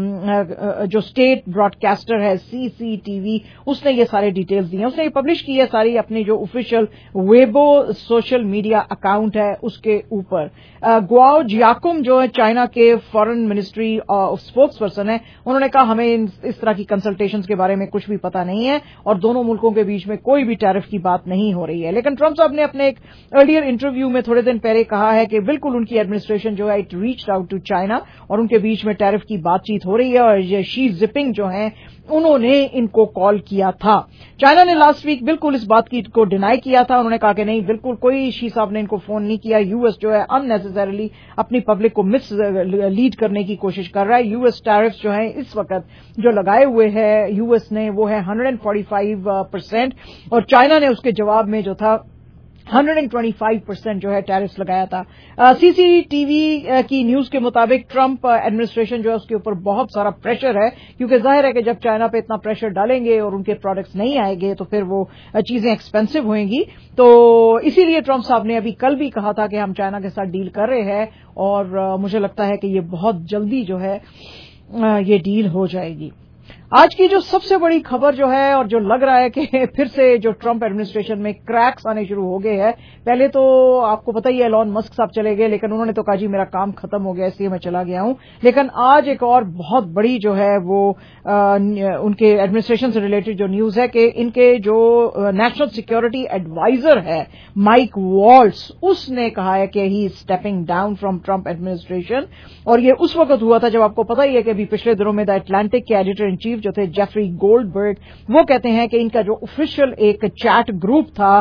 जो स्टेट ब्रॉडकास्टर है सीसीटीवी, उसने ये सारे डिटेल्स दिए हैं। उसने ये पब्लिश की है सारी अपनी जो official Weibo social media account है उसके ऊपर। uh, जियाकुम जो है चाइना के फॉरेन मिनिस्ट्री स्पोक्स पर्सन है, उन्होंने कहा हमें इस तरह की कंसल्टेशंस के बारे में कुछ भी पता नहीं है और दोनों मुल्कों के बीच में कोई भी टैरिफ की बात नहीं हो रही है। लेकिन ट्रंप साहब ने अपने एक अर्लियर इंटरव्यू में थोड़े दिन पहले कहा है कि बिल्कुल उनकी एडमिनिस्ट्रेशन जो है it reached out to China और उनके बीच में टैरिफ की बातचीत हो रही है, और ये शी जिपिंग जो है उन्होंने इनको कॉल किया था। चाइना ने लास्ट वीक बिल्कुल इस बात की को डिनाई किया था। उन्होंने कहा कि नहीं, बिल्कुल कोई शी साहब ने इनको फोन नहीं किया। यूएस जो है अननेसेसरीली अपनी पब्लिक को मिस लीड करने की कोशिश कर रहा है। यूएस टैरिफ्स जो है इस वक्त जो लगाए हुए हैं यूएस ने वो है वन फोर्टी फाइव परसेंट, और चाइना ने उसके जवाब में जो था one hundred twenty five percent जो है टैरिफ्स लगाया था। सीसीटीवी की न्यूज के मुताबिक ट्रंप एडमिनिस्ट्रेशन जो है उसके ऊपर बहुत सारा प्रेशर है, क्योंकि जाहिर है कि जब चाइना पे इतना प्रेशर डालेंगे और उनके प्रोडक्ट्स नहीं आएंगे तो फिर वो चीजें एक्सपेंसिव होंगी। तो इसीलिए ट्रंप साहब ने अभी कल भी कहा था कि हम चाइना के साथ डील कर रहे हैं, और मुझे लगता है कि ये बहुत जल्दी जो है ये डील हो जाएगी। आज की जो सबसे बड़ी खबर जो है, और जो लग रहा है कि फिर से जो ट्रंप एडमिनिस्ट्रेशन में क्रैक्स आने शुरू हो गए हैं। पहले तो आपको पता ही है एलॉन मस्क साहब चले गए, लेकिन उन्होंने तो कहा जी मेरा काम खत्म हो गया इसलिए मैं चला गया हूं। लेकिन आज एक और बहुत बड़ी जो है वो आ, उनके एडमिनिस्ट्रेशन से रिलेटेड जो न्यूज है कि इनके जो नेशनल सिक्योरिटी एडवाइजर है माइक वॉल्ट्स, उसने कहा है कि he is stepping down from Trump administration. और ये उस वक्त हुआ था जब आपको पता ही है कि अभी पिछले दिनों में द अटलांटिक के एडिटर इन चीफ जो थे जेफरी गोल्डबर्ग, वो कहते हैं कि इनका जो ऑफिशियल एक चैट ग्रुप था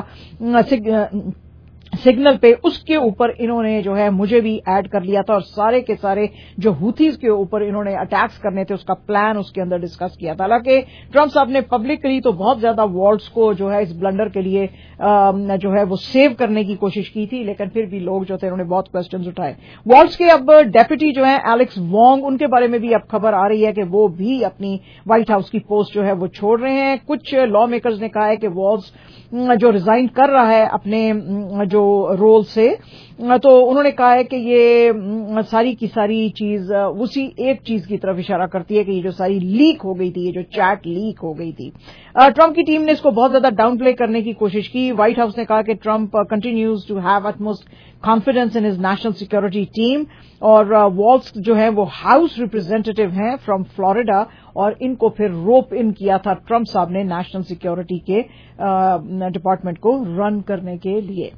सिग्नल पे, उसके ऊपर इन्होंने जो है मुझे भी ऐड कर लिया था, और सारे के सारे जो हुथीज के ऊपर इन्होंने अटैक्स करने थे उसका प्लान उसके अंदर डिस्कस किया था। हालांकि ट्रंप साहब ने पब्लिकली तो बहुत ज्यादा वॉल्ट्स को जो है इस ब्लंडर के लिए जो है वो सेव करने की कोशिश की थी, लेकिन फिर भी लोग जो थे उन्होंने बहुत क्वेश्चंस उठाए। वॉल्ट्स के अब डेप्यूटी जो है एलेक्स वोंग, उनके बारे में भी अब खबर आ रही है कि वो भी अपनी व्हाइट हाउस की पोस्ट जो है वो छोड़ रहे हैं। कुछ लॉ मेकर्स ने कहा है कि वॉल्ट्स जो रिजाइन कर रहा है अपने जो रोल से, तो उन्होंने कहा है कि ये सारी की सारी चीज उसी एक चीज की तरफ इशारा करती है कि ये जो सारी लीक हो गई थी, ये जो चैट लीक हो गई थी। ट्रंप की टीम ने इसको बहुत ज्यादा डाउन प्ले करने की कोशिश की। व्हाइट हाउस ने कहा कि Trump continues to have utmost confidence in his national security team, और वॉल्ट्स जो है वो हाउस रिप्रेजेंटेटिव हैं फ्रॉम फ्लोरिडा, और इनको फिर रोप इन किया था ट्रंप साहब ने नेशनल सिक्योरिटी के डिपार्टमेंट को रन करने के लिए।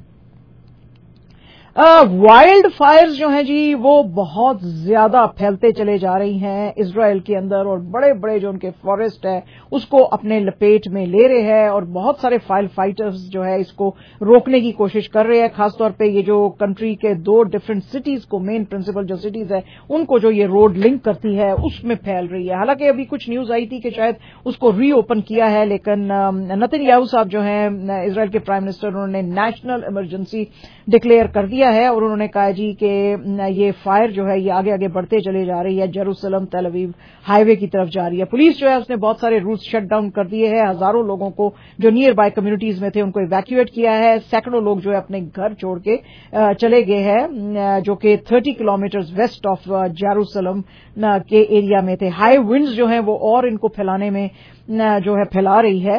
वाइल्ड फायर्स जो हैं जी वो बहुत ज्यादा फैलते चले जा रही हैं इजराइल के अंदर, और बड़े बड़े जो उनके फॉरेस्ट है उसको अपने लपेट में ले रहे हैं, और बहुत सारे फायर फाइटर्स जो है इसको रोकने की कोशिश कर रहे हैं। खासतौर पे ये जो कंट्री के दो डिफरेंट सिटीज को, मेन प्रिंसिपल जो सिटीज है उनको जो ये रोड लिंक करती है उसमें फैल रही है। हालांकि अभी कुछ न्यूज आई थी कि शायद उसको रीओपन किया है, लेकिन नेतन्याहू साहब जो हैं इजराइल के प्राइम मिनिस्टर, उन्होंने नेशनल इमरजेंसी डिक्लेयर कर दिया है, और उन्होंने कहा जी कि ये फायर जो है ये आगे आगे बढ़ते चले जा रही है, जेरूसलम तेल अवीव हाईवे की तरफ जा रही है। पुलिस जो है उसने बहुत सारे रूट्स शट डाउन कर दिए हैं, हजारों लोगों को जो नियर बाय कम्युनिटीज में थे उनको इवैक्यूएट किया है। सैकड़ों लोग जो है अपने घर छोड़ के चले गए हैं, जो कि तीस किलोमीटर वेस्ट ऑफ जेरूसलम के एरिया में थे। हाई विंड्स जो है वो और इनको फैलाने में जो है फैला रही है,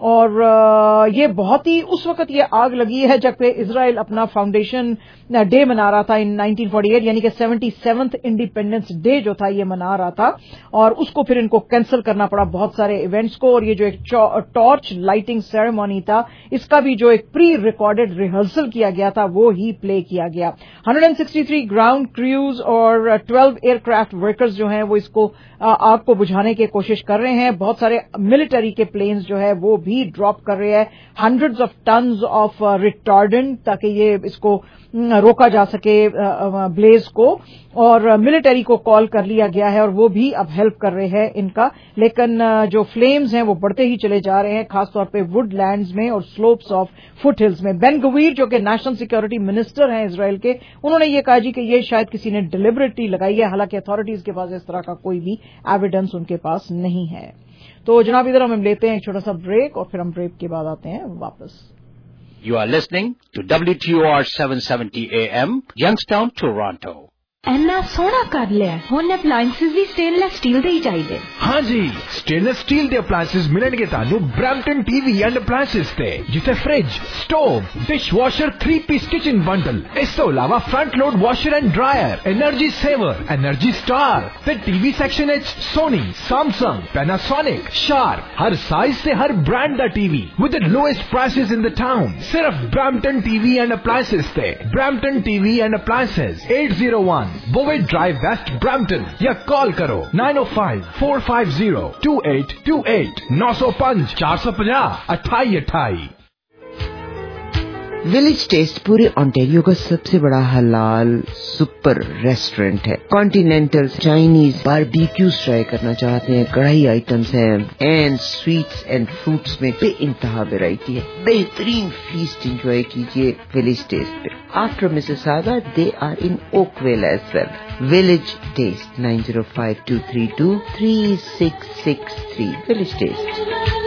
और ये बहुत ही उस वक्त ये आग लगी है जब इजराइल अपना फाउंडेशन डे मना रहा था इन नाइनटीन फोर्टी एट, यानी कि सेवेंटी सेवंथ इंडिपेंडेंस डे जो था ये मना रहा था, और उसको फिर इनको कैंसिल करना पड़ा बहुत सारे इवेंट्स को। और ये जो एक टॉर्च लाइटिंग सेरेमनी था इसका भी जो एक प्री रिकॉर्डेड रिहर्सल किया गया था वो ही प्ले किया गया। One hundred sixty three ground crews और ट्वेल्व एयरक्राफ्ट वर्कर्स जो हैं वो इसको आग को बुझाने की कोशिश कर रहे हैं। बहुत सारे मिलिट्री के प्लेन्स जो है वो भी ड्रॉप कर रहे हैं hundreds of tons of retardant, ताकि ये इसको रोका जा सके ब्लेज को, और मिलिट्री को कॉल कर लिया गया है और वो भी अब हेल्प कर रहे हैं इनका। लेकिन जो फ्लेम्स हैं वो बढ़ते ही चले जा रहे हैं, खासतौर पे वुडलैंड्स में और स्लोप्स ऑफ फुट हिल्स में। बेन गवीर जो कि नेशनल सिक्योरिटी मिनिस्टर हैं इसराइल के, उन्होंने ये कहा जी कि ये शायद किसी ने डिलिबरेटली लगाई है, हालांकि अथॉरिटीज के पास इस तरह का कोई भी एविडेंस उनके पास नहीं है। तो जनाब इधर हम लेते हैं एक छोटा सा ब्रेक, और फिर हम ब्रेक के बाद आते हैं वापस। You are listening to W T O R seven seventy A M, Youngstown, Toronto. ਇੰਨਾ ਸੋਹਣਾ ਕਰ ਲਿਆ, ਹੁਣ ਅਪਲਾਈਐਂਸਸ ਵੀ ਸਟੇਨਲੈਸ ਸਟੀਲ ਦੇ ਹੀ ਚਾਹੀਦੇ। हाँ जी, स्टेनलेस स्टील ਦੇ ਅਪਲਾਈਐਂਸਸ ਮਿਲਣਗੇ ਤੁਹਾਨੂੰ ਬ੍ਰੈਂਪਟਨ ਟੀਵੀ ਐਂਡ ਅਪਲਾਈਐਂਸਸ ਤੇ, ਜਿੱਥੇ fridge, stove, dishwasher, three piece kitchen bundle, ਇਸ ਤੋਂ ਇਲਾਵਾ front load washer and dryer, energy saver, energy star ਤੇ ਟੀਵੀ ਸੈਕਸ਼ਨ ਵਿੱਚ ਸੋਨੀ, ਸੈਮਸੰਗ, ਪੈਨਾਸੋਨਿਕ, ਸ਼ਾਰਪ, ਹਰ ਸਾਈਜ਼ ਤੇ ਹਰ ਬ੍ਰਾਂਡ ਦਾ TV with the lowest prices in the town. ਸਿਰਫ ਬ੍ਰੈਂਪਟਨ ਟੀਵੀ ਐਂਡ ਅਪਲਾਈਐਂਸਸ ਤੇ। Brampton TV and appliances eight oh one Bowie Drive West, Brampton, या call करो nine oh five, four five zero, two eight two eight, nine oh five, four five zero, अट्ठाई अट्ठाई। Village Taste पूरे Ontario का सबसे बड़ा हलाल super restaurant है। कॉन्टिनेंटल, चाइनीज, बारबेक्यूज ट्राई करना चाहते हैं, कढ़ाई आइटम्स हैं, एंड स्वीट्स एंड फ्रूट्स में बेइंतहा वैरायटी है। बेहतरीन फीस्ट एंजॉय कीजिए विलेज टेस्ट पे। After Mississauga they are in Oakville as well. Village Taste nine zero five two three two three six six three. Village Taste.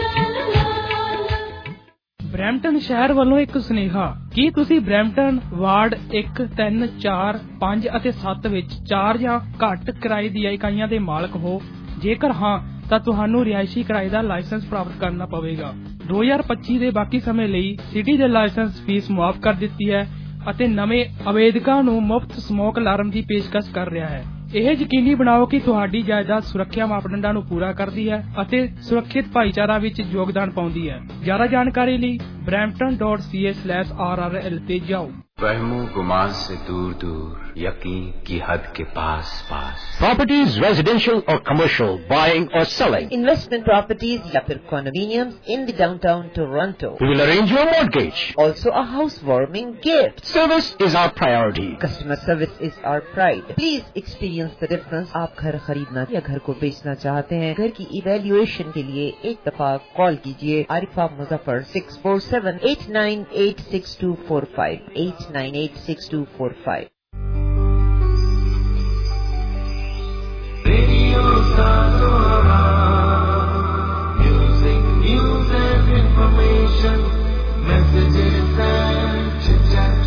Brampton ਸ਼ਹਿਰ ਵੱਲੋਂ ਇੱਕ ਸੁਨੇਹਾ। ਕੀ ਤੁਸੀਂ ਬਰੈਂਪਟਨ ਵਾਰਡ ਇੱਕ, ਤਿੰਨ, ਚਾਰ, ਪੰਜ ਅਤੇ ਸੱਤ ਵਿੱਚ ਚਾਰ ਜਾਂ ਘੱਟ ਕਿਰਾਏ ਦੀਆਂ ਇਕਾਈਆਂ ਦੇ ਮਾਲਕ ਹੋ? ਜੇਕਰ ਹਾਂ ਤਾਂ ਤੁਹਾਨੂੰ ਰਿਹਾਇਸ਼ੀ ਕਿਰਾਏ ਦਾ ਲਾਇਸੈਂਸ ਪ੍ਰਾਪਤ ਕਰਨਾ ਪਵੇਗਾ। ਦੋ ਹਜ਼ਾਰ ਪੱਚੀ ਦੇ ਬਾਕੀ ਸਮੇਂ ਲਈ ਸਿਟੀ ਦੇ ਲਾਇਸੈਂਸ ਫੀਸ ਮੁਆਫ ਕਰ ਦਿੱਤੀ ਹੈ ਅਤੇ ਨਵੇਂ ਆਵੇਦਕਾਂ ਨੂੰ ਮੁਫਤ ਸਮੋਕ ਅਲਾਰਮ ਦੀ ਪੇਸ਼ਕਸ਼ ਕਰ ਰਿਹਾ ਹੈ। ਇਹ ਯਕੀਨੀ ਬਣਾਓ ਕਿ ਤੁਹਾਡੀ ਜਾਇਦਾਦ ਸੁਰੱਖਿਆ ਮਾਪਦੰਡਾਂ ਨੂੰ ਪੂਰਾ ਕਰਦੀ ਹੈ ਅਤੇ ਸੁਰੱਖਿਅਤ ਭਾਈਚਾਰਾ ਵਿੱਚ ਯੋਗਦਾਨ ਪਾਉਂਦੀ ਹੈ। ਜ਼ਿਆਦਾ ਜਾਣਕਾਰੀ ਲਈ Brampton dot C A slash R R L ਤੇ ਜਾਓ। वहमो गुमान से दूर दूर, यकीन की हद के पास पास। Properties, residential or commercial, buying or selling. Investment properties या फिर condominiums in the downtown Toronto. We will arrange your mortgage. Also a housewarming gift. Service is our priority. Customer service is our pride. Please experience the difference. आप घर खरीदना या घर को बेचना चाहते हैं, घर की evaluation के लिए एक दफा कॉल कीजिए Arifa Muzaffar six four seven eight nine eight six two four five eight nine eight six two four five. Radio Satora, music, news and information, messages and chit-chat.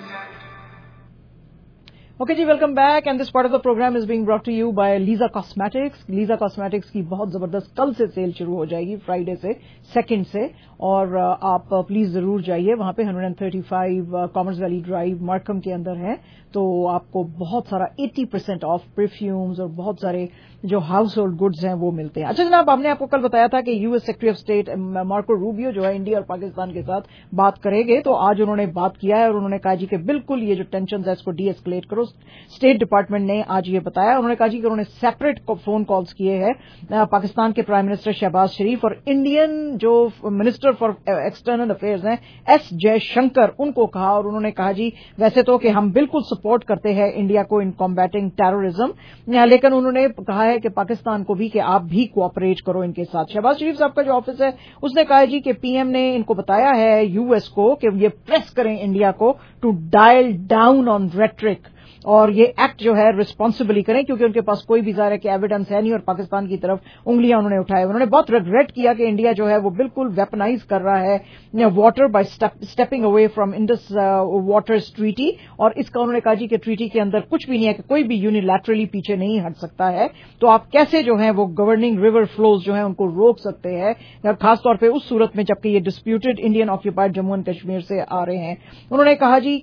Okay जी, welcome back and this part of the program is being brought to you by Lisa Cosmetics. Lisa Cosmetics की बहुत जबरदस्त कल से cell शुरू हो जाएगी, Friday से, सेकंड से, और आप प्लीज जरूर जाइए। वहां पे one thirty five Commerce Valley Drive Markham के अंदर है, तो आपको बहुत सारा अस्सी परसेंट ऑफ परफ्यूम्स और बहुत सारे जो हाउस होल्ड गुड्स हैं वो मिलते हैं। अच्छा जनाब, हमने आपको कल बताया था कि US Secretary of State Marco Rubio जो है इंडिया और पाकिस्तान के साथ बात करेंगे, तो आज उन्होंने बात किया है और उन्होंने कहा जी कि बिल्कुल ये जो टेंशन है इसको डी एस्केलेट करो। स्टेट डिपार्टमेंट ने आज ये बताया। उन्होंने कहा जी कि उन्होंने सेपरेट फोन कॉल्स किए हैं पाकिस्तान के प्राइम मिनिस्टर शहबाज शरीफ और इंडियन जो मिनिस्टर फॉर एक्सटर्नल अफेयर्स हैं एस जयशंकर, उनको कहा। और उन्होंने कहा जी वैसे तो कि हम बिल्कुल सपोर्ट करते हैं इंडिया को इन कॉम्बैटिंग टेररिज्म, लेकिन उन्होंने कहा है कि पाकिस्तान को भी कि आप भी कोऑपरेट करो इनके साथ। शहबाज शरीफ साहब का जो ऑफिस है उसने कहा जी कि पीएम ने इनको बताया है यूएस को कि ये प्रेस करें इंडिया को to dial down on rhetoric, और ये एक्ट जो है रिस्पॉन्सिबली करें, क्योंकि उनके पास कोई भी ज़ाहिर है कि एविडेंस है नहीं और पाकिस्तान की तरफ उंगलियां उन्होंने उठाई। उन्होंने बहुत रिग्रेट किया कि इंडिया जो है वो बिल्कुल वेपनाइज कर रहा है water by stepping away from Indus Waters Treaty, और इसका उन्होंने कहा जी कि ट्रीटी के अंदर कुछ भी नहीं है कि कोई भी यूनिलैटरली पीछे नहीं हट सकता है, तो आप कैसे जो है वो गवर्निंग रिवर फ्लोज जो है उनको रोक सकते हैं, खासतौर पर उस सूरत में जबकि ये disputed Indian occupied Jammu and Kashmir से आ रहे हैं। उन्होंने कहा जी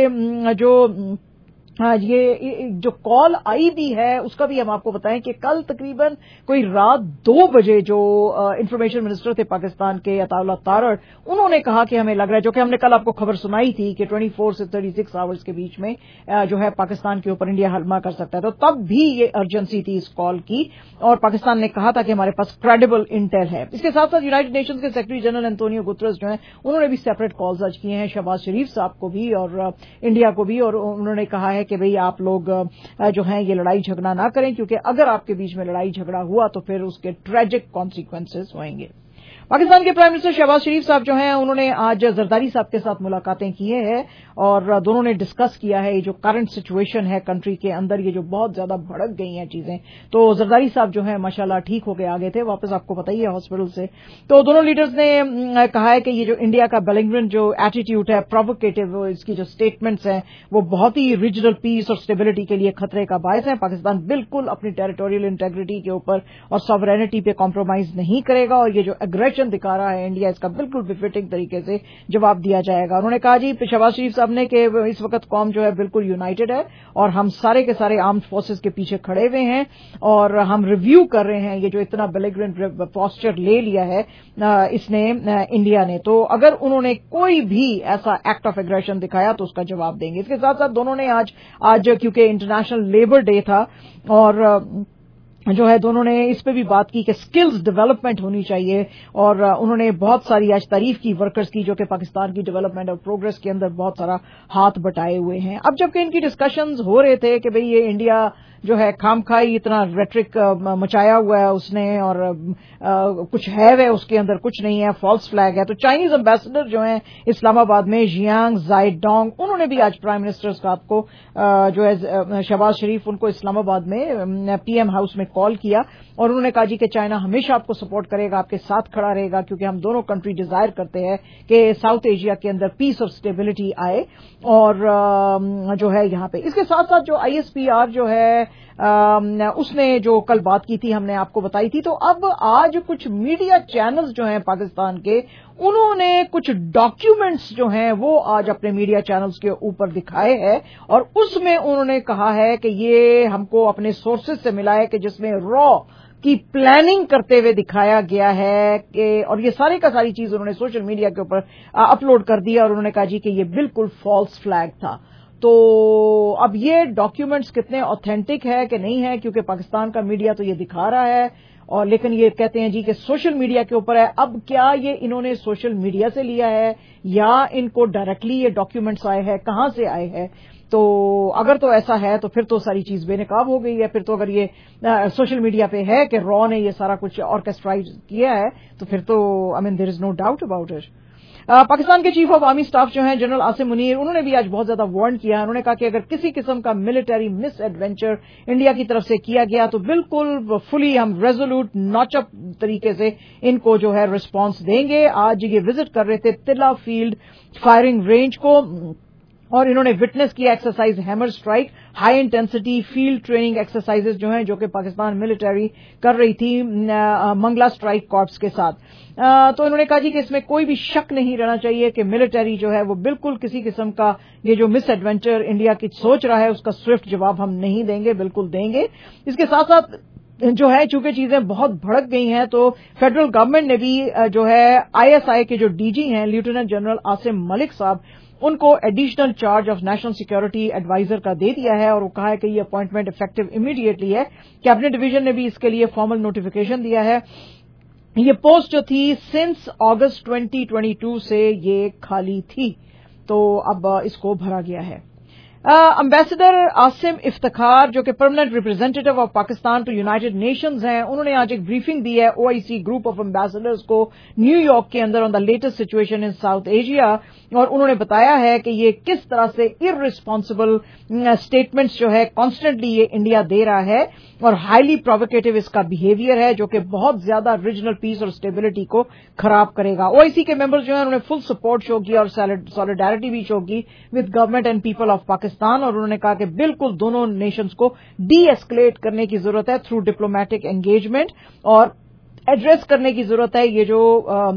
कि जो हाँ, ये जो कॉल आई भी है उसका भी हम आपको बताएं कि कल तकरीबन कोई रात दो बजे जो इंफॉर्मेशन मिनिस्टर थे पाकिस्तान के अताउल्लाह तारड़, उन्होंने कहा कि हमें लग रहा है, जो कि हमने कल आपको खबर सुनाई थी कि चौबीस से छत्तीस आवर्स के बीच में जो है पाकिस्तान के ऊपर इंडिया हमला कर सकता है, तो तब भी ये अर्जेंसी थी इस कॉल की और पाकिस्तान ने कहा था कि हमारे पास क्रेडिबल इंटेल है। इसके साथ साथ यूनाइटेड नेशंस के सेक्रेटरी जनरल एंटोनियो गुतरस जो है उन्होंने भी सेपरेट कॉल्स आज किए हैं शहबाज शरीफ साहब को भी और इंडिया को भी, और उन्होंने कहा है कि भाई आप लोग जो हैं ये लड़ाई झगड़ा ना करें, क्योंकि अगर आपके बीच में लड़ाई झगड़ा हुआ तो फिर उसके ट्रेजिक कॉन्सिक्वेंसेस होंगे। पाकिस्तान के प्राइम मिनिस्टर शहबाज शरीफ साहब जो हैं उन्होंने आज जरदारी साहब के साथ मुलाकातें की हैं और दोनों ने डिस्कस किया है ये जो करंट सिचुएशन है कंट्री के अंदर, ये जो बहुत ज्यादा भड़क गई हैं चीजें। तो जरदारी साहब जो हैं माशाल्लाह ठीक होकर आ गए थे वापस, आपको पता ही है हॉस्पिटल से। तो दोनों लीडर्स ने कहा है कि ये जो इंडिया का बेलिंगरेंट जो एटीट्यूड है, प्रोवोकेटिव इसकी जो स्टेटमेंट्स हैं वो बहुत ही रीजनल पीस और स्टेबिलिटी के लिए खतरे का बायस है। पाकिस्तान बिल्कुल अपनी टेरिटोरियल इंटेग्रिटी के ऊपर और सॉवरेनिटी पे कॉम्प्रोमाइज नहीं करेगा और ये जो एग्रेशन दिखा रहा है इंडिया, इसका बिल्कुल बिफिटिंग तरीके से जवाब दिया जाएगा। उन्होंने कहा जी शहबाज शरीफ साहब ने कि इस वक्त कौम जो है बिल्कुल यूनाइटेड है और हम सारे के सारे आर्म्ड फोर्सेस के पीछे खड़े हुए हैं और हम रिव्यू कर रहे हैं ये जो इतना बेलिग्रेंट पोस्चर ले लिया है इसने इंडिया ने, तो अगर उन्होंने कोई भी ऐसा एक्ट ऑफ एग्रेशन दिखाया तो उसका जवाब देंगे। इसके साथ साथ दोनों ने आज आज क्योंकि इंटरनेशनल लेबर डे था और جو ہے دونوں نے اس پہ بھی بات کی کہ سکلز ڈیولپمنٹ ہونی چاہیے، اور انہوں نے بہت ساری آج تعریف کی ورکرز کی جو کہ پاکستان کی ڈیولپمنٹ اور پروگرس کے اندر بہت سارا ہاتھ بٹائے ہوئے ہیں. اب جبکہ ان کی ڈسکشنز ہو رہے تھے کہ بھئی یہ انڈیا جو ہے خام خائی اتنا ریٹرک مچایا ہوا ہے اس نے، اور کچھ ہے وہ اس کے اندر کچھ نہیں ہے، فالس فلیگ ہے، تو چائنیز امبیسڈر جو ہیں اسلام آباد میں جیانگ زائڈ ڈونگ، انہوں نے بھی آج پرائم منسٹر صاحب کو جو ہے شہباز شریف ان کو اسلام آباد میں پی ایم ہاؤس میں کال کیا، اور انہوں نے کہا جی کہ چائنا ہمیشہ آپ کو سپورٹ کرے گا، آپ کے ساتھ کھڑا رہے گا، کیونکہ ہم دونوں کنٹری ڈیزائر کرتے ہیں کہ ساؤتھ ایشیا کے اندر پیس اور اسٹیبلٹی آئے، اور جو ہے یہاں پہ اس کے ساتھ ساتھ جو آئی ایس پی آر جو ہے اس نے جو کل بات کی تھی ہم نے آپ کو بتائی تھی، تو اب آج کچھ میڈیا چینلز جو ہیں پاکستان کے، انہوں نے کچھ ڈاکیومنٹس جو ہیں وہ آج اپنے میڈیا چینلز کے اوپر دکھائے ہیں، اور اس میں انہوں نے کہا ہے کہ یہ ہم کو اپنے سورسز سے ملا ہے کہ جس میں را کی پلاننگ کرتے ہوئے دکھایا گیا ہے کہ، اور یہ ساری کا ساری چیز انہوں نے سوشل میڈیا کے اوپر اپلوڈ کر دیا، اور انہوں نے کہا جی کہ یہ بالکل فالس فلیگ تھا. تو اب یہ ڈاکیومنٹس کتنے اوتھینٹک ہے کہ نہیں ہے، کیونکہ پاکستان کا میڈیا تو یہ دکھا رہا ہے، اور لیکن یہ کہتے ہیں جی کہ سوشل میڈیا کے اوپر ہے. اب کیا یہ انہوں نے سوشل میڈیا سے لیا ہے یا ان کو ڈائریکٹلی یہ ڈاکیومنٹس آئے ہیں، کہاں سے آئے ہیں؟ تو اگر تو ایسا ہے تو پھر تو ساری چیز بے نقاب ہو گئی ہے. پھر تو اگر یہ سوشل میڈیا پہ ہے کہ را نے یہ سارا کچھ آرکیسٹرائز کیا ہے، تو پھر تو I mean there is no doubt about it. Pakistan کے چیف آف آرمی اسٹاف جو ہیں جنرل عاصم منیر، انہوں نے بھی آج بہت زیادہ وارن کیا ہے. انہوں نے کہا کہ اگر کسی قسم کا ملٹری مس ایڈونچر انڈیا کی طرف سے کیا گیا تو بالکل فلی ہم ریزولوٹ ناچ اپ طریقے سے ان کو جو ہے رسپانس دیں گے. آج یہ وزٹ کر رہے تھے تلا فیلڈ فائرنگ رینج کو، اور انہوں نے وٹنس کیا exercise hammer strike, high intensity field training exercises جو ہیں جو کہ پاکستان ملٹری کر رہی تھی منگلا اسٹرائک کارپس کے ساتھ. تو انہوں نے کہا جی کہ اس میں کوئی بھی شک نہیں رہنا چاہیے کہ ملٹری جو ہے وہ بالکل کسی قسم کا یہ جو مس ایڈونچر انڈیا کی سوچ رہا ہے اس کا سوئفٹ جواب ہم نہیں دیں گے، بالکل دیں گے. اس کے ساتھ ساتھ جو ہے چونکہ چیزیں بہت بھڑک گئی ہیں تو فیڈرل گورنمنٹ نے بھی جو ہے آئی ایس آئی کے جو ڈی جی ہیں لیفٹیننٹ جنرل عاصم ملک صاحب، ان کو additional charge of national security adviser کا دے دیا ہے، اور وہ کہا ہے کہ یہ اپوائنٹمنٹ افیکٹو امیڈیٹلی ہے. کیبنٹ ڈویژن نے بھی اس کے لیے فارمل نوٹیفیکیشن دیا ہے. یہ پوسٹ جو تھی since August twenty twenty two سے یہ خالی تھی، تو اب اس کو بھرا گیا ہے. امبیسڈر عاصم افتخار جو کہ permanent representative of Pakistan to United Nations ہیں، انہوں نے آج ایک بریفنگ دی ہے O I C group of ambassadors کو نیو یارک کے اندر on the latest situation in South Asia, اور انہوں نے بتایا ہے کہ یہ کس طرح سے ارریسپانسبل اسٹیٹمنٹس جو ہے کانسٹنٹلی یہ انڈیا دے رہا ہے، اور ہائیلی پرووکیٹو اس کا بہیویئر ہے جو کہ بہت زیادہ ریجنل پیس اور اسٹیبلٹی کو خراب کرے گا. او آئی سی کے ممبرز جو ہیں انہوں نے فل سپورٹ شو کیا اور سالیڈیرٹی بھی شو کی with government and people of Pakistan, اور انہوں نے کہا کہ بالکل دونوں نیشنز کو ڈی ایسکلیٹ کرنے کی ضرورت ہے تھرو ڈپلومیٹک انگیجمنٹ، اور ایڈریس کرنے کی ضرورت ہے یہ جو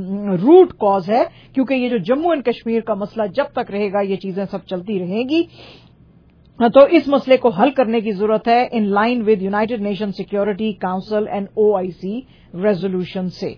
روٹ کاز ہے، کیونکہ یہ جو جموں اینڈ کشمیر کا مسئلہ جب تک رہے گا یہ چیزیں سب چلتی رہیں گی. تو اس مسئلے کو حل کرنے کی ضرورت ہے in line with United Nation security council and O I C resolution سے.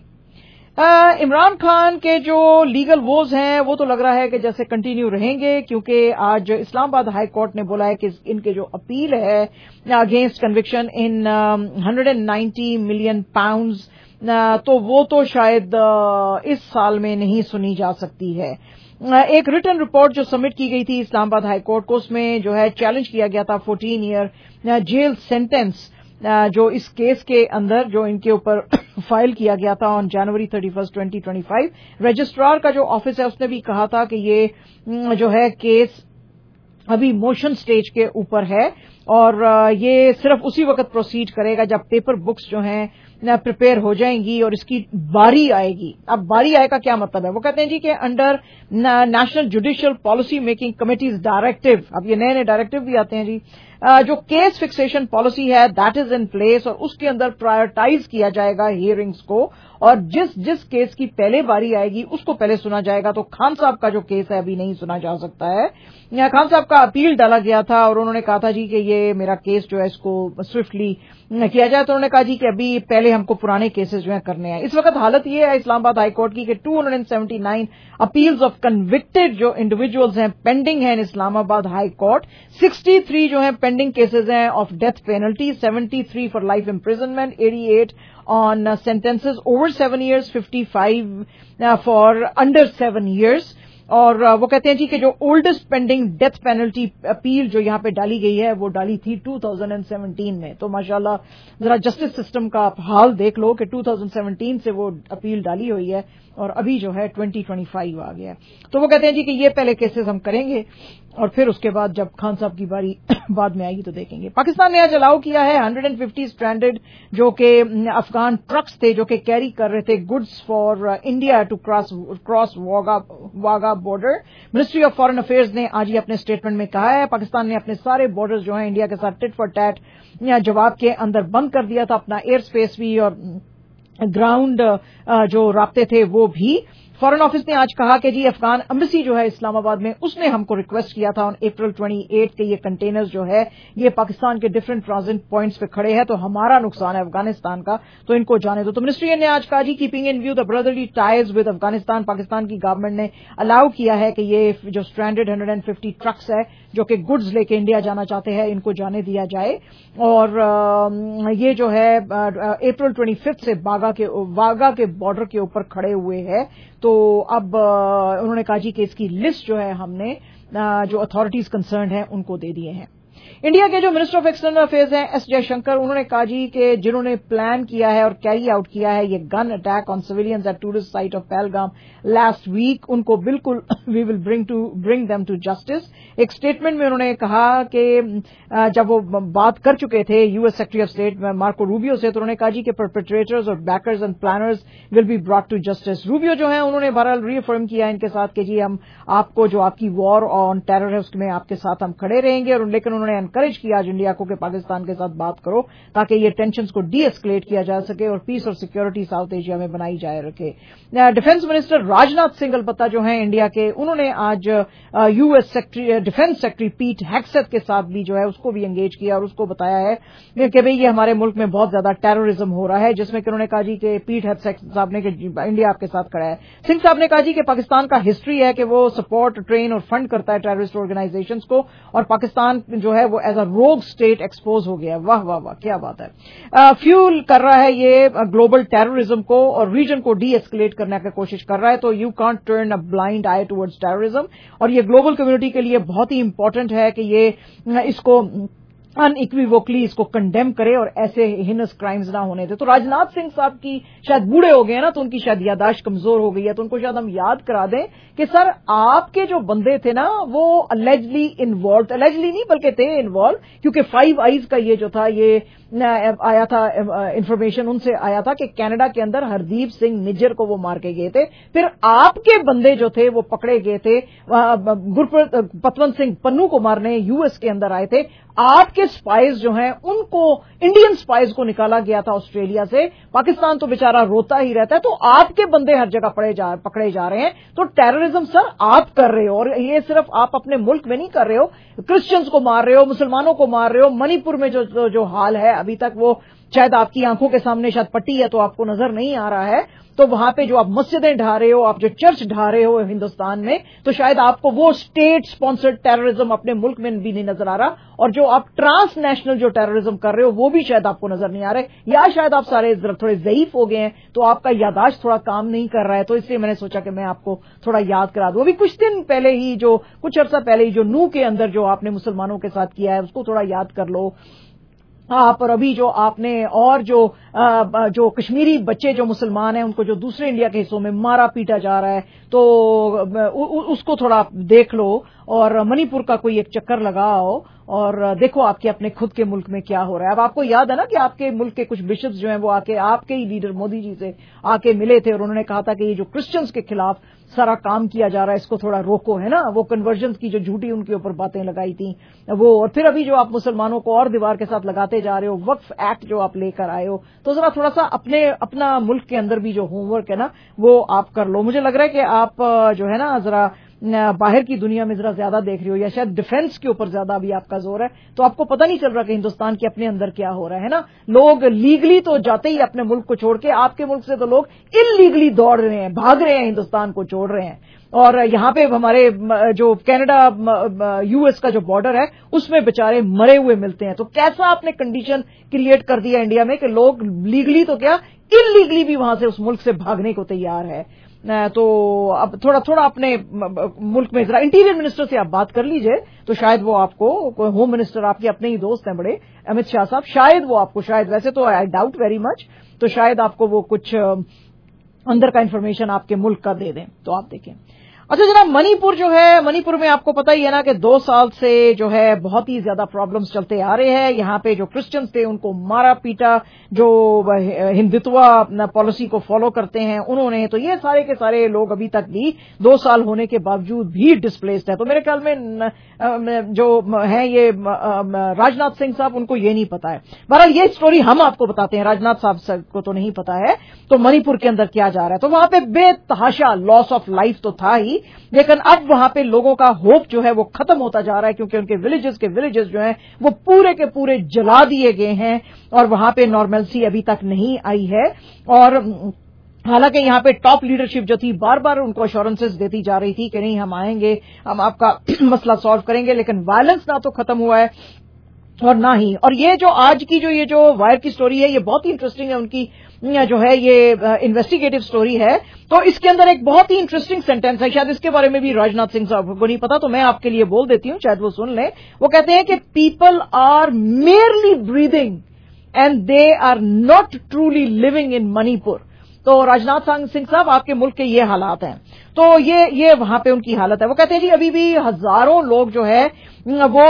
عمران خان کے جو لیگل ووز ہیں وہ تو لگ رہا ہے کہ جیسے کنٹینیو رہیں گے، کیونکہ آج اسلام آباد ہائی کورٹ نے بولا ہے کہ ان کے جو اپیل ہے against conviction in hundred and ninety million pounds, تو وہ تو شاید اس سال میں نہیں سنی جا سکتی ہے. ایک ریٹن رپورٹ جو سبمٹ کی گئی تھی اسلام آباد ہائی کورٹ کو، اس میں جو ہے چیلنج کیا گیا تھا فورٹین ایئر جیل سینٹینس جو اس کیس کے اندر جو ان کے اوپر فائل کیا گیا تھا on January thirty first twenty twenty five. Registrar کا جو آفس ہے اس نے بھی کہا تھا کہ یہ جو ہے کیس ابھی موشن سٹیج کے اوپر ہے، اور یہ صرف اسی وقت پروسیڈ کرے گا جب پیپر بکس جو ہیں پریپیئر ہو جائیں گی اور اس کی باری آئے گی. اب باری آئے کا کیا مطلب ہے؟ وہ کہتے ہیں جی کہ under national judicial policy making committees directive, اب یہ نئے نئے ڈائریکٹو بھی آتے ہیں جی، جو کیس فکسیشن پالیسی ہے دیٹ از ان پلیس، اور اس کے اندر پرائرٹائز کیا جائے گا ہیئرنگز کو، اور جس جس کیس کی پہلے باری آئے گی اس کو پہلے سنا جائے گا. تو خان صاحب کا جو کیس ہے ابھی نہیں سنا جا سکتا ہے. خان صاحب کا اپیل ڈالا گیا تھا اور انہوں نے کہا تھا جی کہ یہ میرا کیس جو ہے اس کو سوئفٹلی کیا جائے، تو انہوں نے کہا جی کہ ابھی پہلے ہم کو پرانے کیسز جو ہیں کرنے ہیں. اس وقت حالت یہ ہے اسلام آباد ہائی کورٹ کی کہ two hundred seventy nine appeals of convicted جو انڈیویجولز ہیں پینڈنگ ہیں ان اسلام آباد ہائی کورٹ، سکسٹی تھری جو ہیں پینڈنگ پینڈنگ کیسز ہیں of death penalty, seventy three for life imprisonment, eighty eight on sentences over seven years, fifty five for under seven years. اور وہ کہتے ہیں جی کہ جو oldest pending death penalty appeal جو یہاں پہ ڈالی گئی ہے وہ ڈالی تھی ٹو تھاؤزینڈ سیونٹین میں. تو ماشاءاللہ ذرا جسٹس سسٹم کا آپ حال دیکھ لو کہ ٹو تھاؤزینڈ سیونٹین سے وہ اپیل ڈالی ہوئی ہے اور ابھی جو ہے ٹوئنٹی ٹوئنٹی فائیو آ گیا ہے. تو وہ کہتے ہیں جی کہ یہ پہلے کیسز ہم کریں گے اور پھر اس کے بعد جب خان صاحب کی باری بعد میں آئے گی تو دیکھیں گے. پاکستان نے آج الاؤ کیا ہے ون ہنڈریڈ ففٹی اسٹرینڈڈ جو کہ افغان ٹرکس تھے جو کہ کیری کر رہے تھے goods for India to cross cross Wagah border. Ministry of foreign affairs نے آج ہی اپنے اسٹیٹمنٹ میں کہا ہے پاکستان نے اپنے سارے بارڈرز جو ہیں انڈیا کے ساتھ ٹٹ فار ٹیٹ جواب کے اندر بند کر دیا تھا، اپنا ایئر اسپیس بھی اور گراؤنڈ جو رابطے تھے وہ بھی. فارن آفس نے آج کہا کہ جی افغان ایمبیسی جو ہے اسلام آباد میں اس نے ہم کو ریکویسٹ کیا تھا آن اپریل ٹوئنٹی ایٹ کے یہ کنٹینرز جو ہے یہ پاکستان کے ڈفرنٹ ٹرانزٹ پوائنٹس پہ کھڑے ہیں تو ہمارا نقصان ہے افغانستان کا تو ان کو جانے دو. تو منسٹری نے آج کہا جی keeping in view the brotherly ties with Afghanistan, Pakistan کی گورنمنٹ نے الاؤ کیا ہے کہ یہ جو stranded one hundred fifty trucks ہے جو کہ گڈز لے کے انڈیا جانا چاہتے ہیں ان کو جانے دیا جائے. اور یہ جو ہے اپریل ٹوئنٹی ففتھ سے باغا کے واگا کے بارڈر کے اوپر کھڑے ہوئے ہیں. تو اب انہوں نے کہا جی کہ اس کی لسٹ جو ہے ہم نے جو اتھارٹیز کنسرنڈ ہیں ان کو دے دیے ہیں. انڈیا کے جو منسٹر آف ایکسٹرنل افیئرز ہیں ایس جے شنکر انہوں نے کہا جی کہ جنہوں نے پلان کیا ہے اور کیری آؤٹ کیا ہے یہ gun attack on civilians at tourist site of Pahalgam last week ان کو بالکل we will bring to bring them to justice. ایک اسٹیٹمنٹ میں انہوں نے کہا کہ جب وہ بات کر چکے تھے U S secretary of state Marco Rubio سے تو انہوں نے کہا جی کہ پرپیٹریٹرز اور backers and planners will be brought to justice. Rubio جو ہیں انہوں نے بہرحال ری افرم کیا ان کے ساتھ کہ جی ہم آپ کو جو آپ کی وار آن ٹیرر ہے اس میں آپ کے ساتھ ہم کھڑے رہیں گے. اور لیکن انہوں نے انکریج کیا آج انڈیا کو کہ پاکستان کے ساتھ بات کرو تاکہ یہ ٹینشنز کو ڈی ایسکلیٹ کیا جا سکے اور پیس اور سیکورٹی ساؤتھ ایشیا میں بنائی جائے رکھے. ڈیفنس منسٹر راجناتھ سنگھ البتہ جو ہیں انڈیا کے انہوں نے آج U S secretary defense secretary Pete Hegseth کے ساتھ بھی جو ہے اس کو بھی انگیج کیا اور اس کو بتایا ہے کہ بھئی یہ ہمارے ملک میں بہت زیادہ ٹیررزم ہو رہا ہے جس میں کہ انہوں نے کہا جی کہ پیٹ ہیگسیتھ صاحب نے کہ انڈیا آپ کے ساتھ کھڑا ہے. سنگھ صاحب نے کہا جی کہ پاکستان کا ہسٹری ہے کہ وہ سپورٹ ٹرین اور فنڈ کرتا ہے ٹیررسٹ آرگنائزیشنز کو اور پاکستان جو ہے وہ ایز اے روگ اسٹیٹ ایکسپوز ہو گیا. واہ واہ واہ کیا بات ہے. فیول کر رہا ہے یہ گلوبل ٹیررزم کو اور ریجن کو ڈی ایسکلیٹ کرنے کی کوشش کر رہا ہے. تو you can't turn a blind eye towards terrorism اور یہ گلوبل کمیونٹی کے لیے بہت ہی امپورٹنٹ ہے کہ یہ اس کو ان ایکویوکلی اس کو کنڈیم کرے اور ایسے ہینس کرائمز نہ ہونے دے. تو راجناتھ سنگھ صاحب کی شاید بوڑھے ہو گئے نا تو ان کی شاید یادداشت کمزور ہو گئی ہے تو ان کو شاید ہم یاد کرا دیں کہ سر آپ کے جو بندے تھے نا وہ الیجلی انوالوڈ الیجلی نہیں بلکہ تھے انوالو کیونکہ فائیو آئیز کا یہ جو تھا یہ آیا تھا انفارمیشن ان سے آیا تھا کہ کینیڈا کے اندر ہردیپ سنگھ نجر کو وہ مار کے گئے تھے. پھر آپ کے بندے جو تھے وہ پکڑے گئے تھے پتونت سنگھ پنو کو مارنے یو ایس کے اندر آئے تھے. آپ کے سپائز جو ہیں ان کو انڈین سپائز کو نکالا گیا تھا آسٹریلیا سے. پاکستان تو بیچارہ روتا ہی رہتا ہے. تو آپ کے بندے ہر جگہ پڑے جا پکڑے جا رہے ہیں. تو ٹیررزم سر آپ کر رہے ہو اور یہ صرف آپ اپنے ملک میں نہیں کر رہے ہو. کرسچنز کو مار رہے ہو, مسلمانوں کو مار رہے ہو. منی پور میں جو جو حال ہے ابھی تک وہ شاید آپ کی آنکھوں کے سامنے شاید پٹی ہے تو آپ کو نظر نہیں آ رہا ہے. تو وہاں پہ جو آپ مسجدیں ڈھا رہے ہو, آپ جو چرچ ڈھا رہے ہو ہندوستان میں, تو شاید آپ کو وہ اسٹیٹ سپانسرڈ ٹیررزم اپنے ملک میں بھی نہیں نظر آ رہا. اور جو آپ ٹرانس نیشنل جو ٹیررزم کر رہے ہو وہ بھی شاید آپ کو نظر نہیں آ رہے, یا شاید آپ سارے تھوڑے ضعیف ہو گئے ہیں تو آپ کا یادداشت تھوڑا کام نہیں کر رہا ہے. تو اس لیے میں نے سوچا کہ میں آپ کو تھوڑا یاد کرا دوں. ابھی کچھ دن پہلے ہی جو کچھ عرصہ پہلے ہی جو نو کے اندر جو آپ نے مسلمانوں کے ساتھ کیا ہے اس کو تھوڑا یاد کر لو آپ. اور ابھی جو آپ نے اور جو جو کشمیری بچے جو مسلمان ہیں ان کو جو دوسرے انڈیا کے حصوں میں مارا پیٹا جا رہا ہے تو اس کو تھوڑا دیکھ لو. اور منی پور کا کوئی ایک چکر لگاؤ اور دیکھو آپ کے اپنے خود کے ملک میں کیا ہو رہا ہے. اب آپ کو یاد ہے نا کہ آپ کے ملک کے کچھ بشپس جو ہیں وہ آ کے آپ کے ہی لیڈر مودی جی سے آ کے ملے تھے اور انہوں نے کہا تھا کہ یہ جو کرسچنز کے خلاف سارا کام کیا جا رہا ہے اس کو تھوڑا روکو, ہے نا. وہ کنورژنز کی جو جھوٹی ان کے اوپر باتیں لگائی تھیں وہ, اور پھر ابھی جو آپ مسلمانوں کو اور دیوار کے ساتھ لگاتے جا رہے ہو, وقف ایکٹ جو آپ لے کر آئے ہو, تو ذرا تھوڑا سا اپنے اپنا ملک کے اندر بھی جو ہوم ورک ہے نا وہ آپ کر لو. مجھے لگ رہا ہے کہ آپ جو ہے نا ذرا बाहर की दुनिया में जरा ज्यादा देख रही हो, या शायद डिफेंस के ऊपर ज्यादा अभी आपका जोर है, तो आपको पता नहीं चल रहा कि हिंदुस्तान के अपने अंदर क्या हो रहा है ना। लोग लीगली तो जाते ही अपने मुल्क को छोड़ के, आपके मुल्क से तो लोग इलीगली दौड़ रहे हैं, भाग रहे हैं, हिंदुस्तान को छोड़ रहे हैं। और यहाँ पे हमारे जो कनाडा यूएस का जो बॉर्डर है उसमें बेचारे मरे हुए मिलते हैं। तो कैसा आपने कंडीशन क्रिएट कर दिया इंडिया में कि लोग लीगली तो क्या इलीगली भी वहां से उस मुल्क से भागने को तैयार है। तो अब थोड़ा थोड़ा अपने मुल्क में जरा इंटीरियर मिनिस्टर से आप बात कर लीजिए, तो शायद वो आपको, होम मिनिस्टर आपके अपने ही दोस्त हैं बड़े, अमित शाह साहब, शायद वो आपको, शायद वैसे तो आई डाउट वेरी मच, तो शायद आपको वो कुछ अंदर का इंफॉर्मेशन आपके मुल्क का दे दें। तो आप देखें। अच्छा जनाब, मणिपुर जो है, मणिपुर में आपको पता ही है ना कि दो साल से जो है बहुत ही ज्यादा प्रॉब्लम्स चलते आ रहे हैं। यहाँ पे जो क्रिश्चियंस थे उनको मारा पीटा, जो हिंदुत्वा पॉलिसी को फॉलो करते हैं उन्होंने, तो ये सारे के सारे लोग अभी तक भी दो साल होने के बावजूद भी डिस्प्लेस्ड है। तो मेरे ख्याल में जो है ये राजनाथ सिंह साहब, उनको ये नहीं पता है। बहरहाल ये स्टोरी हम आपको बताते हैं, राजनाथ साहब को तो नहीं पता है। तो मणिपुर के अंदर क्या जा रहा है, तो वहां पे बेतहाशा लॉस ऑफ लाइफ तो था ही, लेकिन अब वहां पे लोगों का होप जो है वो खत्म होता जा रहा है, क्योंकि उनके विलेजेस के विलेजेस जो हैं वो पूरे के पूरे जला दिए गए हैं और वहां पे नॉर्मलसी अभी तक नहीं आई है। और हालांकि यहाँ पे टॉप लीडरशिप जो थी बार बार उनको अश्योरेंसेस देती जा रही थी कि नहीं हम आएंगे, हम आपका मसला सॉल्व करेंगे, लेकिन वायलेंस ना तो खत्म हुआ है और ना ही। और ये जो आज की जो ये जो वायर की स्टोरी है ये बहुत ही इंटरेस्टिंग है, उनकी जो है ये इन्वेस्टिगेटिव स्टोरी है। तो इसके अंदर एक बहुत ही इंटरेस्टिंग सेंटेंस है, शायद इसके बारे में भी राजनाथ सिंह साहब को नहीं पता, तो मैं आपके लिए बोल देती हूं, शायद वो सुन लें। वो कहते हैं कि people are merely breathing and they are not truly living in Manipur. तो राजनाथ सिंह साहब आपके मुल्क के ये हालात हैं, तो ये ये वहां पे उनकी हालत है। वो कहते हैं जी अभी भी हजारों लोग जो है वो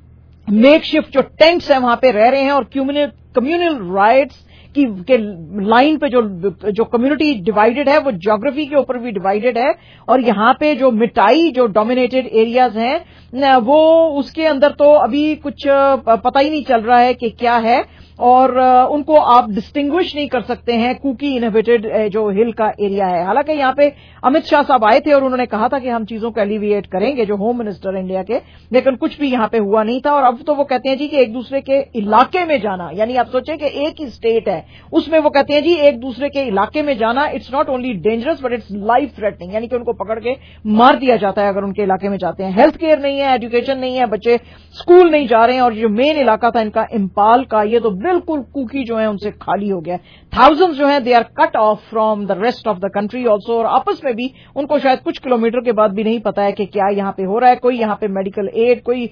मेक शिफ्ट जो टेंट्स है वहां पे रह रहे हैं, और कम्युनल राइट्स की के लाइन पे जो जो कम्युनिटी डिवाइडेड है वो ज्योग्राफी के ऊपर भी डिवाइडेड है। और यहाँ पे जो मिटाई जो डोमिनेटेड एरियाज हैं वो उसके अंदर तो अभी कुछ पता ही नहीं चल रहा है कि क्या है, और उनको आप डिस्टिंग्विश नहीं कर सकते हैं कुकी इनहेबिटेड जो हिल का एरिया है। हालांकि यहाँ पे अमित शाह साहब आए थे और उन्होंने कहा था कि हम चीजों को एलिविएट करेंगे, जो होम मिनिस्टर इंडिया के, लेकिन कुछ भी यहाँ पे हुआ नहीं था। और अब तो वो कहते हैं जी कि एक दूसरे के इलाके में जाना, यानी आप सोचें कि एक ही स्टेट है उसमें वो कहते हैं जी एक दूसरे के इलाके में जाना, it's not only dangerous but it's life threatening, यानी कि उनको पकड़ के मार दिया जाता है अगर उनके इलाके में जाते हैं। हेल्थ केयर नहीं है, एजुकेशन नहीं है, बच्चे स्कूल नहीं जा रहे हैं। और जो मेन इलाका था इनका इम्पाल का, ये तो बिल्कुल कुकी जो है उनसे खाली हो गया। थाउजेंड्स जो है they are cut off from the rest of the country also, और आपस में भी उनको शायद कुछ किलोमीटर के बाद भी नहीं पता है कि क्या यहाँ पे हो रहा है। कोई यहाँ पे मेडिकल एड, कोई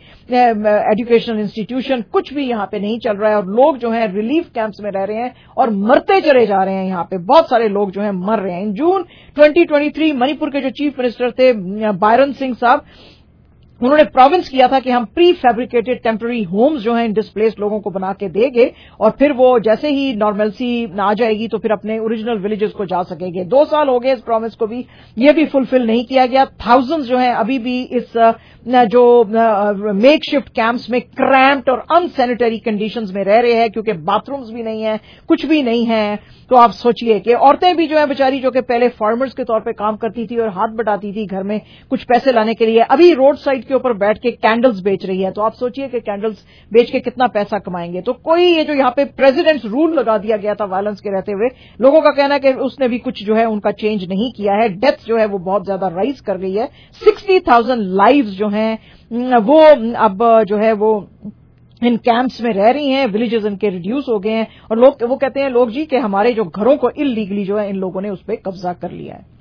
एजुकेशनल इंस्टीट्यूशन, कुछ भी यहाँ पे नहीं चल रहा है। और लोग जो है रिलीफ कैंप्स में रह रहे हैं और मरते चले जा रहे हैं। यहाँ पे बहुत सारे लोग जो है मर रहे हैं। In June twenty twenty three Manipur के जो चीफ मिनिस्टर थे बायरन सिंह साहब, उन्होंने प्रॉमिस किया था कि हम प्री फैब्रिकेटेड टेम्पररी होम्स जो हैं इन डिस्प्लेस्ड लोगों को बना के देंगे, और फिर वो जैसे ही नॉर्मलसी आ जाएगी तो फिर अपने ओरिजिनल विलेजेस को जा सकेंगे। दो साल हो गए इस प्रॉमिस को भी, ये भी फुलफिल नहीं किया गया। थाउजेंड्स जो हैं अभी भी इस जो मेक शिफ्ट कैंप्स में क्रैम्प्ड और अनसैनिटरी कंडीशंस में रह रहे हैं, क्योंकि बाथरूम्स भी नहीं है, कुछ भी नहीं है। तो आप सोचिए कि औरतें भी जो है बेचारी, जो कि पहले फार्मर्स के तौर पे काम करती थी और हाथ बटाती थी घर में कुछ पैसे लाने के लिए, अभी रोड साइड के ऊपर बैठ के कैंडल्स बेच रही है। तो आप सोचिए कि कैंडल्स बेच के कितना पैसा कमाएंगे। तो कोई ये जो यहाँ पे प्रेसिडेंट्स रूल लगा दिया गया था वायलेंस के रहते हुए, लोगों का कहना है कि उसने भी कुछ जो है उनका चेंज नहीं किया है। डेथ जो है वो बहुत ज्यादा राइज कर गई है। सिक्सटी थाउजेंड लाइव्स जो हैं वो अब जो है वो इन कैंप्स में रह रही हैं, विलेजेस इनके रिड्यूस हो गए हैं। और लोग वो कहते हैं लोग जी कि हमारे जो घरों को इलीगली जो है इन लोगों ने उस पर कब्जा कर लिया है।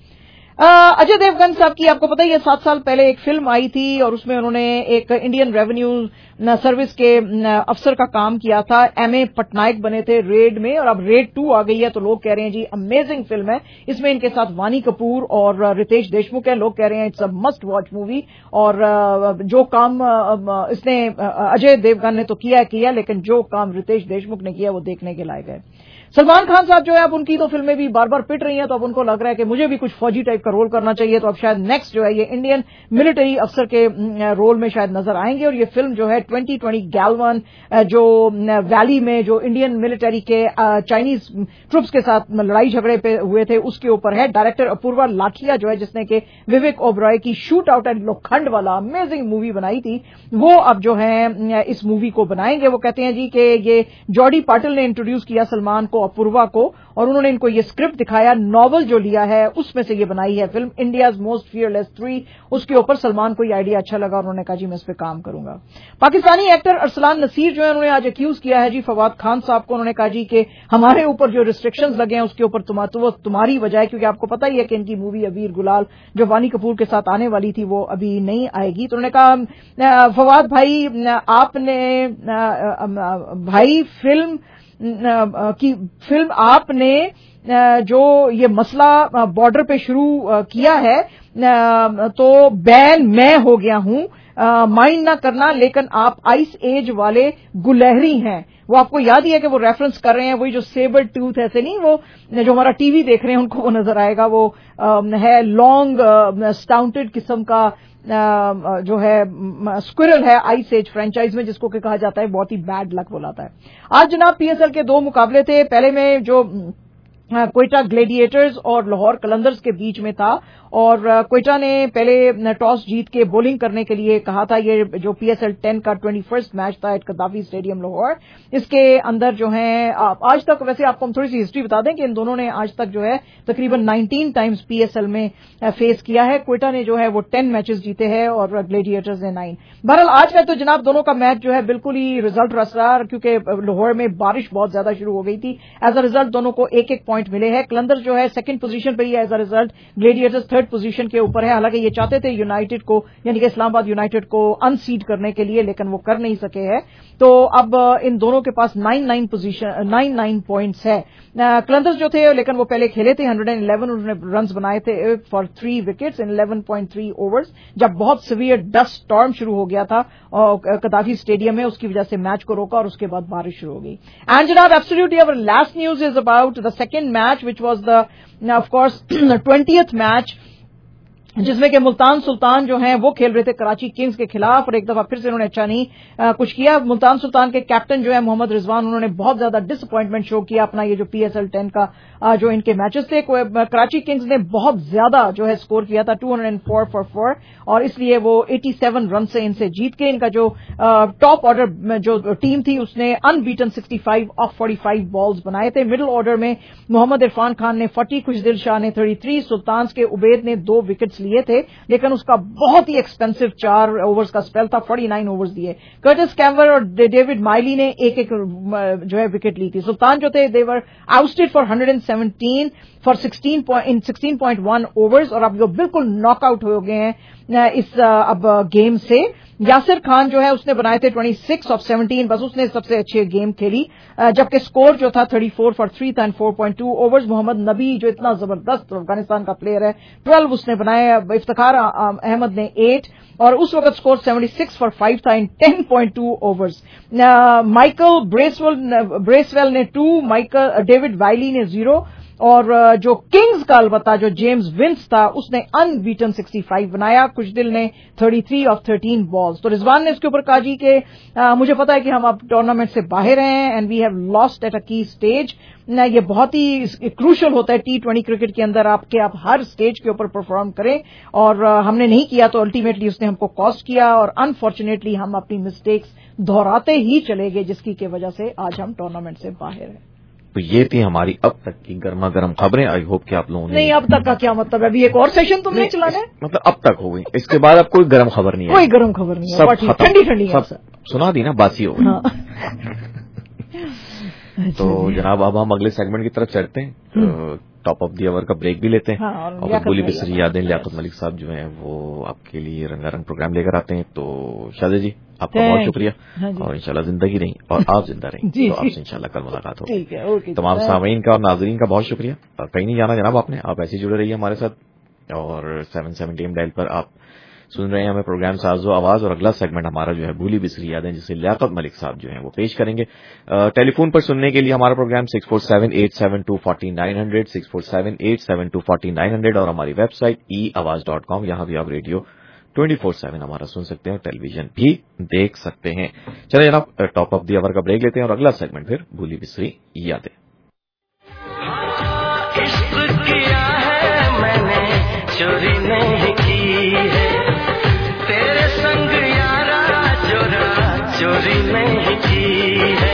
अजय देवगन साहब की आपको पता ही है, सात साल पहले एक फिल्म आई थी और उसमें उन्होंने एक इंडियन रेवेन्यू सर्विस के अफसर का काम किया था। एमए पटनायक बने थे रेड में, और अब रेड टू आ गई है तो लोग कह रहे हैं जी अमेजिंग फिल्म है। इसमें इनके साथ वानी कपूर और रितेश देशमुख है। लोग कह रहे हैं it's a must watch movie. और जो काम इसने अजय देवगन ने तो किया किया, लेकिन जो काम रितेश देशमुख ने किया वो देखने के लायक है। सलमान खान साहब जो है अब उनकी तो फिल्में भी बार बार पिट रही हैं, तो अब उनको लग रहा है कि मुझे भी कुछ फौजी टाइप کا رول کرنا چاہیے. تو اب شاید نیکسٹ جو ہے یہ انڈین ملٹری افسر کے رول میں شاید نظر آئیں گے. اور یہ فلم جو ہے ٹوئنٹی ٹوئنٹی گیلون جو ویلی میں جو انڈین ملٹری کے چائنیز ٹروپس کے ساتھ لڑائی جھگڑے پہ ہوئے تھے اس کے اوپر ہے. ڈائریکٹر اپوروا لاٹھیا جو ہے جس نے کہ وویک اوبرائے کی شوٹ آؤٹ اینڈ لوکھنڈ والا امیزنگ مووی بنائی تھی, وہ اب جو ہے اس مووی کو بنائیں گے. وہ کہتے ہیں جی کہ یہ جارڈی پاٹل نے انٹروڈیوس کیا سلمان کو اپوروا کو, اور انہوں نے ان کو یہ اسکرپٹ دکھایا, ناول جو لیا ہے اس میں سے یہ بنائی ہے film India's most fearless three. اس کے اوپر سلمان کو یہ آئیڈیا اچھا لگا, انہوں نے کہا جی میں اس پہ کام کروں گا. پاکستانی ایکٹر ارسلان نصیر جو ہے انہوں نے آج اکیوز کیا ہے جی فواد خان صاحب کو. انہوں نے کہا جی کہ ہمارے اوپر جو ریسٹرکشنز لگے ہیں اس کے اوپر تمہاری وجہ ہے, کیونکہ آپ کو پتا ہی ہے کہ ان کی مووی ابیر گلال جو وانی کپور کے ساتھ آنے والی تھی وہ ابھی نہیں آئے گی. تو انہوں نے کہا فواد بھائی آپ نے بھائی فلم کی فلم آپ نے جو یہ مسئلہ بارڈر پہ شروع کیا ہے تو بین میں ہو گیا ہوں, مائنڈ نہ کرنا, لیکن آپ آئس ایج والے گلہری ہیں. وہ آپ کو یاد ہی ہے کہ وہ ریفرنس کر رہے ہیں وہی جو سیبر ٹوتھ ایسے نہیں, وہ جو ہمارا ٹی وی دیکھ رہے ہیں ان کو وہ نظر آئے گا, وہ ہے لانگ اسٹاؤنٹڈ قسم کا جو ہے اسکوئرل ہے آئس ایج فرینچائز میں, جس کو کہ کہا جاتا ہے بہت ہی بیڈ لک بلاتا ہے. آج جناب پی ایس ایل کے دو مقابلے تھے. پہلے میں جو کوئٹہ گلیڈیٹرز اور لاہور قلندرز کے بیچ میں تھا, اور کوئٹہ نے پہلے ٹاس جیت کے بولنگ کرنے کے لیے کہا تھا. یہ جو پی ایس ایل ٹین کا ٹوئنٹی فرسٹ میچ تھا ایٹ قذافی اسٹیڈیم لاہور, اس کے اندر جو ہیں آج تک, ویسے آپ کو ہم تھوڑی سی ہسٹری بتا دیں کہ ان دونوں نے آج تک جو ہے تقریباً nineteen times P S L میں فیس کیا ہے. کوئٹہ نے جو ہے وہ ٹین میچز جیتے ہیں اور گلیڈیٹرز نے نائن. بہرحال آج کا تو جناب دونوں کا میچ جو ہے بالکل ہی رزلٹ رسا, کیونکہ لاہور میں بارش بہت زیادہ شروع ہو گئی تھی. ایز اے ریزلٹ دونوں کو ایک ایک پوائنٹ ملے ہیں. قلندر جو ہے سیکنڈ پوزیشن پہ ہی ہے as a result, gladiators third position کے اوپر ہے. حالانکہ یہ چاہتے تھے یونائٹڈ کو یعنی کہ اسلام آباد یونائٹڈ کو ان سیڈ کرنے کے لیے, لیکن وہ کر نہیں سکے ہیں. تو اب ان دونوں کے پاس nine nine position nine nine points ہے. قلندرز جو تھے لیکن وہ پہلے کھیلے تھے ہنڈریڈ اینڈ الیون, انہوں نے رنز بنائے تھے for three wickets in eleven point three overs, جب بہت سیویئر ڈسٹ اسٹارم شروع ہو گیا تھا قذافی اسٹیڈیم میں, اس کی وجہ سے میچ کو روکا اور اس کے بعد بارش شروع ہو گئی. اینڈ جناب ایبسلیوٹلی اور last news is about the second match which was the of course twentieth match, جس میں کہ ملتان سلطان جو ہیں وہ کھیل رہے تھے کراچی کنگز کے خلاف, اور ایک دفعہ پھر سے انہوں نے اچھا نہیں کچھ کیا. ملتان سلطان کے کیپٹن جو ہے محمد رضوان, انہوں نے بہت زیادہ ڈس اپوائنٹمنٹ شو کیا اپنا یہ جو پی ایس ایل ٹین کا جو ان کے میچز تھے. کراچی کنگز نے بہت زیادہ جو ہے اسکور کیا تھا two hundred four for four, اور اس لیے وہ ایٹی سیون رن سے ان سے جیت کے. ان کا جو ٹاپ آرڈر جو ٹیم تھی اس نے unbeaten sixty five off forty five balls بنائے تھے. مڈل آرڈر میں محمد عرفان خان نے فورٹی, خوش دل شاہ نے تھرٹی تھری, سلطانز کے عبید نے دو وکٹس لیے تھے, لیکن اس کا بہت ہی ایکسپینسو چار اوورز کا اسپیل تھا, فورٹی نائن اوورز دیے. کرٹس کیمور اور ڈیوڈ مائلی نے ایک ایک جو ہے وکٹ لی تھی. سلطان جو تھے they were ousted for hundred seventeen for sixteen in sixteen point one overs, اور اب وہ بالکل ناک آؤٹ ہو گئے ہیں اس اب گیم سے. یاسر خان جو ہے اس نے بنائے تھے ٹوئنٹی سکس آف سیونٹین, بس اس نے سب سے اچھے گیم کھیلی, جبکہ اسکور جو تھا تھرٹی فور فار تھری تھا four point two overs. Muhammad Nabi جو اتنا زبردست افغانستان کا پلیئر ہے ٹویلو اس نے بنائے. افتخار احمد نے ایٹ, اور اس وقت score seventy six for five تھا in ten point two overs. Michael Bracewell نے ٹو, مائیکل ڈیوڈ وائلی نے زیرو, اور جو کنگز کا البتہ جو جیمز ونس تھا اس نے ان بیٹن سکسٹی فائیو بنایا. کچھ دل نے thirty three off thirteen balls. تو رضوان نے اس کے اوپر کہا جی کہ مجھے پتا ہے کہ ہم اب ٹورنامنٹ سے باہر ہیں and we have lost at a key stage. یہ بہت ہی کروشل ہوتا ہے ٹی ٹوینٹی کرکٹ کے اندر آپ کے آپ ہر اسٹیج کے اوپر پرفارم کریں, اور ہم نے نہیں کیا تو الٹیمیٹلی اس نے ہم کو کاسٹ کیا, اور انفارچونیٹلی ہم اپنی مسٹیکس دہراتے ہی چلے گئے, جس کی وجہ سے آج ہم ٹورنامنٹ سے باہر ہیں. تو یہ تھی ہماری اب تک کی گرما گرم خبریں. آئی ہوپ کہ آپ لوگوں نے نہیں اب تک کا کیا مطلب ہے, ابھی ایک اور سیشن تم نے چلانا ہے, مطلب اب تک ہو گئی, اس کے بعد اب کوئی گرم خبر نہیں ہے, کوئی گرم خبر نہیں ہے, ٹھنڈی ٹھنڈی سب سنا دی نا, باسی ہو گئی. تو جناب اب ہم اگلے سیگمنٹ کی طرف چڑھتے ہیں. ٹاپ آف دی اوور کا بریک بھی لیتے ہیں, اور بولی بسری یادیں لیاقت ملک صاحب جو ہیں وہ آپ کے لیے رنگا رنگ پروگرام لے کر آتے ہیں. تو شادی جی آپ کا بہت شکریہ, اور انشاءاللہ زندگی رہیں اور آپ زندہ رہیں, تو آپ سے انشاءاللہ کل ملاقات ہوگی. تمام سامعین کا اور ناظرین کا بہت شکریہ. کہیں نہیں جانا جناب آپ نے, آپ ایسے جڑے رہیے ہمارے ساتھ, اور سیون سیونٹی ایم ڈائل پر آپ सुन रहे हैं हमें प्रोग्राम साजो आवाज, और अगला सेगमेंट हमारा जो है भूली बिसरी यादें, जिसे लियाकत मलिक साहब जो हैं वो पेश करेंगे। टेलीफोन पर सुनने के लिए हमारा program six four seven eight seven two forty nine hundred, six four seven eight seven two forty nine hundred, और हमारी वेबसाइट ई आवाज डॉट कॉम। यहाँ भी आप रेडियो ट्वेंटी फोर सेवन हमारा सुन सकते हैं और टेलीविजन भी देख सकते हैं। चलिए जनाब, टॉप ऑफ द आवर का ब्रेक लेते हैं और अगला सेगमेंट फिर भूली बिसरी यादें। इश्क किया है मैंने, चोरी नहीं की है, तेरे संग यारा चोरा चोरी नहीं की है।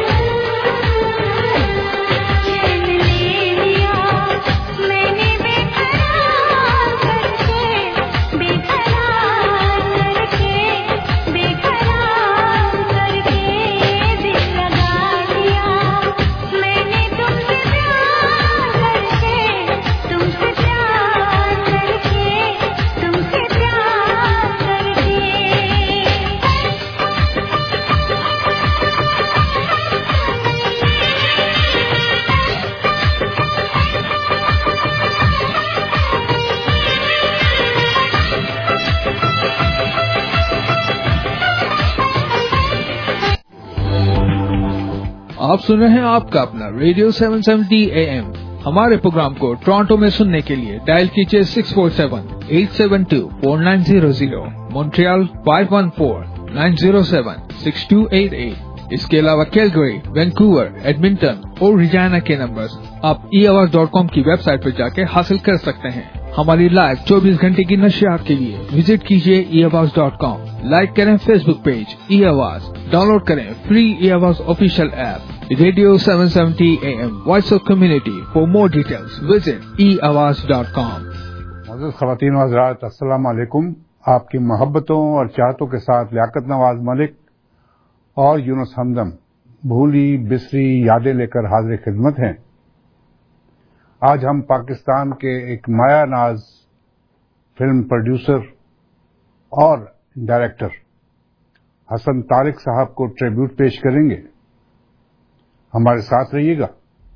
आप सुन रहे हैं आपका अपना radio seven seventy A M. हमारे प्रोग्राम को टोरंटो में सुनने के लिए डायल कीजिए six four seven eight seven two four nine zero zero, Montreal five one four nine zero seven six two eight eight. इसके अलावा कैलगरी, वैंकूवर, एडमिंटन और रिजाना के नंबर्स आप ई आवाज डॉट कॉम की वेबसाइट पर जाके हासिल कर सकते हैं। हमारी लाइव चौबीस घंटे की नशियात के लिए विजिट कीजिए e Awaz dot com. Like करें Facebook page e Awaz, download करें free e Awaz official app radio seven seventy A M, voice of community. For more details visit e Awaz dot com. मुअज़्ज़ज़ ख़वातीन व हज़रात, अस्सलाम वालेकुम। आपकी मोहब्बतों और चाहतों के साथ लियाकत नवाज मलिक और यूनुस हमदम भूली बिसरी यादें लेकर हाजिर खिदमत हैं। आज हम पाकिस्तान के एक माया नाज फिल्म प्रोड्यूसर और डायरेक्टर हसन तारिक साहब को ट्रिब्यूट पेश करेंगे। हमारे साथ रहिएगा।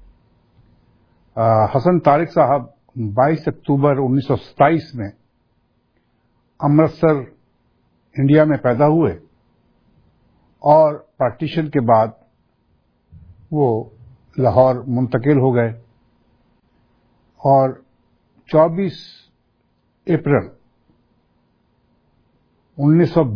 हसन तारिक साहब बाईस अक्टूबर उन्नीस सौ सताईस में अमृतसर इंडिया में पैदा हुए और पार्टीशन के बाद वो लाहौर मुंतकिल हो गए और चौबीस अप्रैल उन्नीस सौ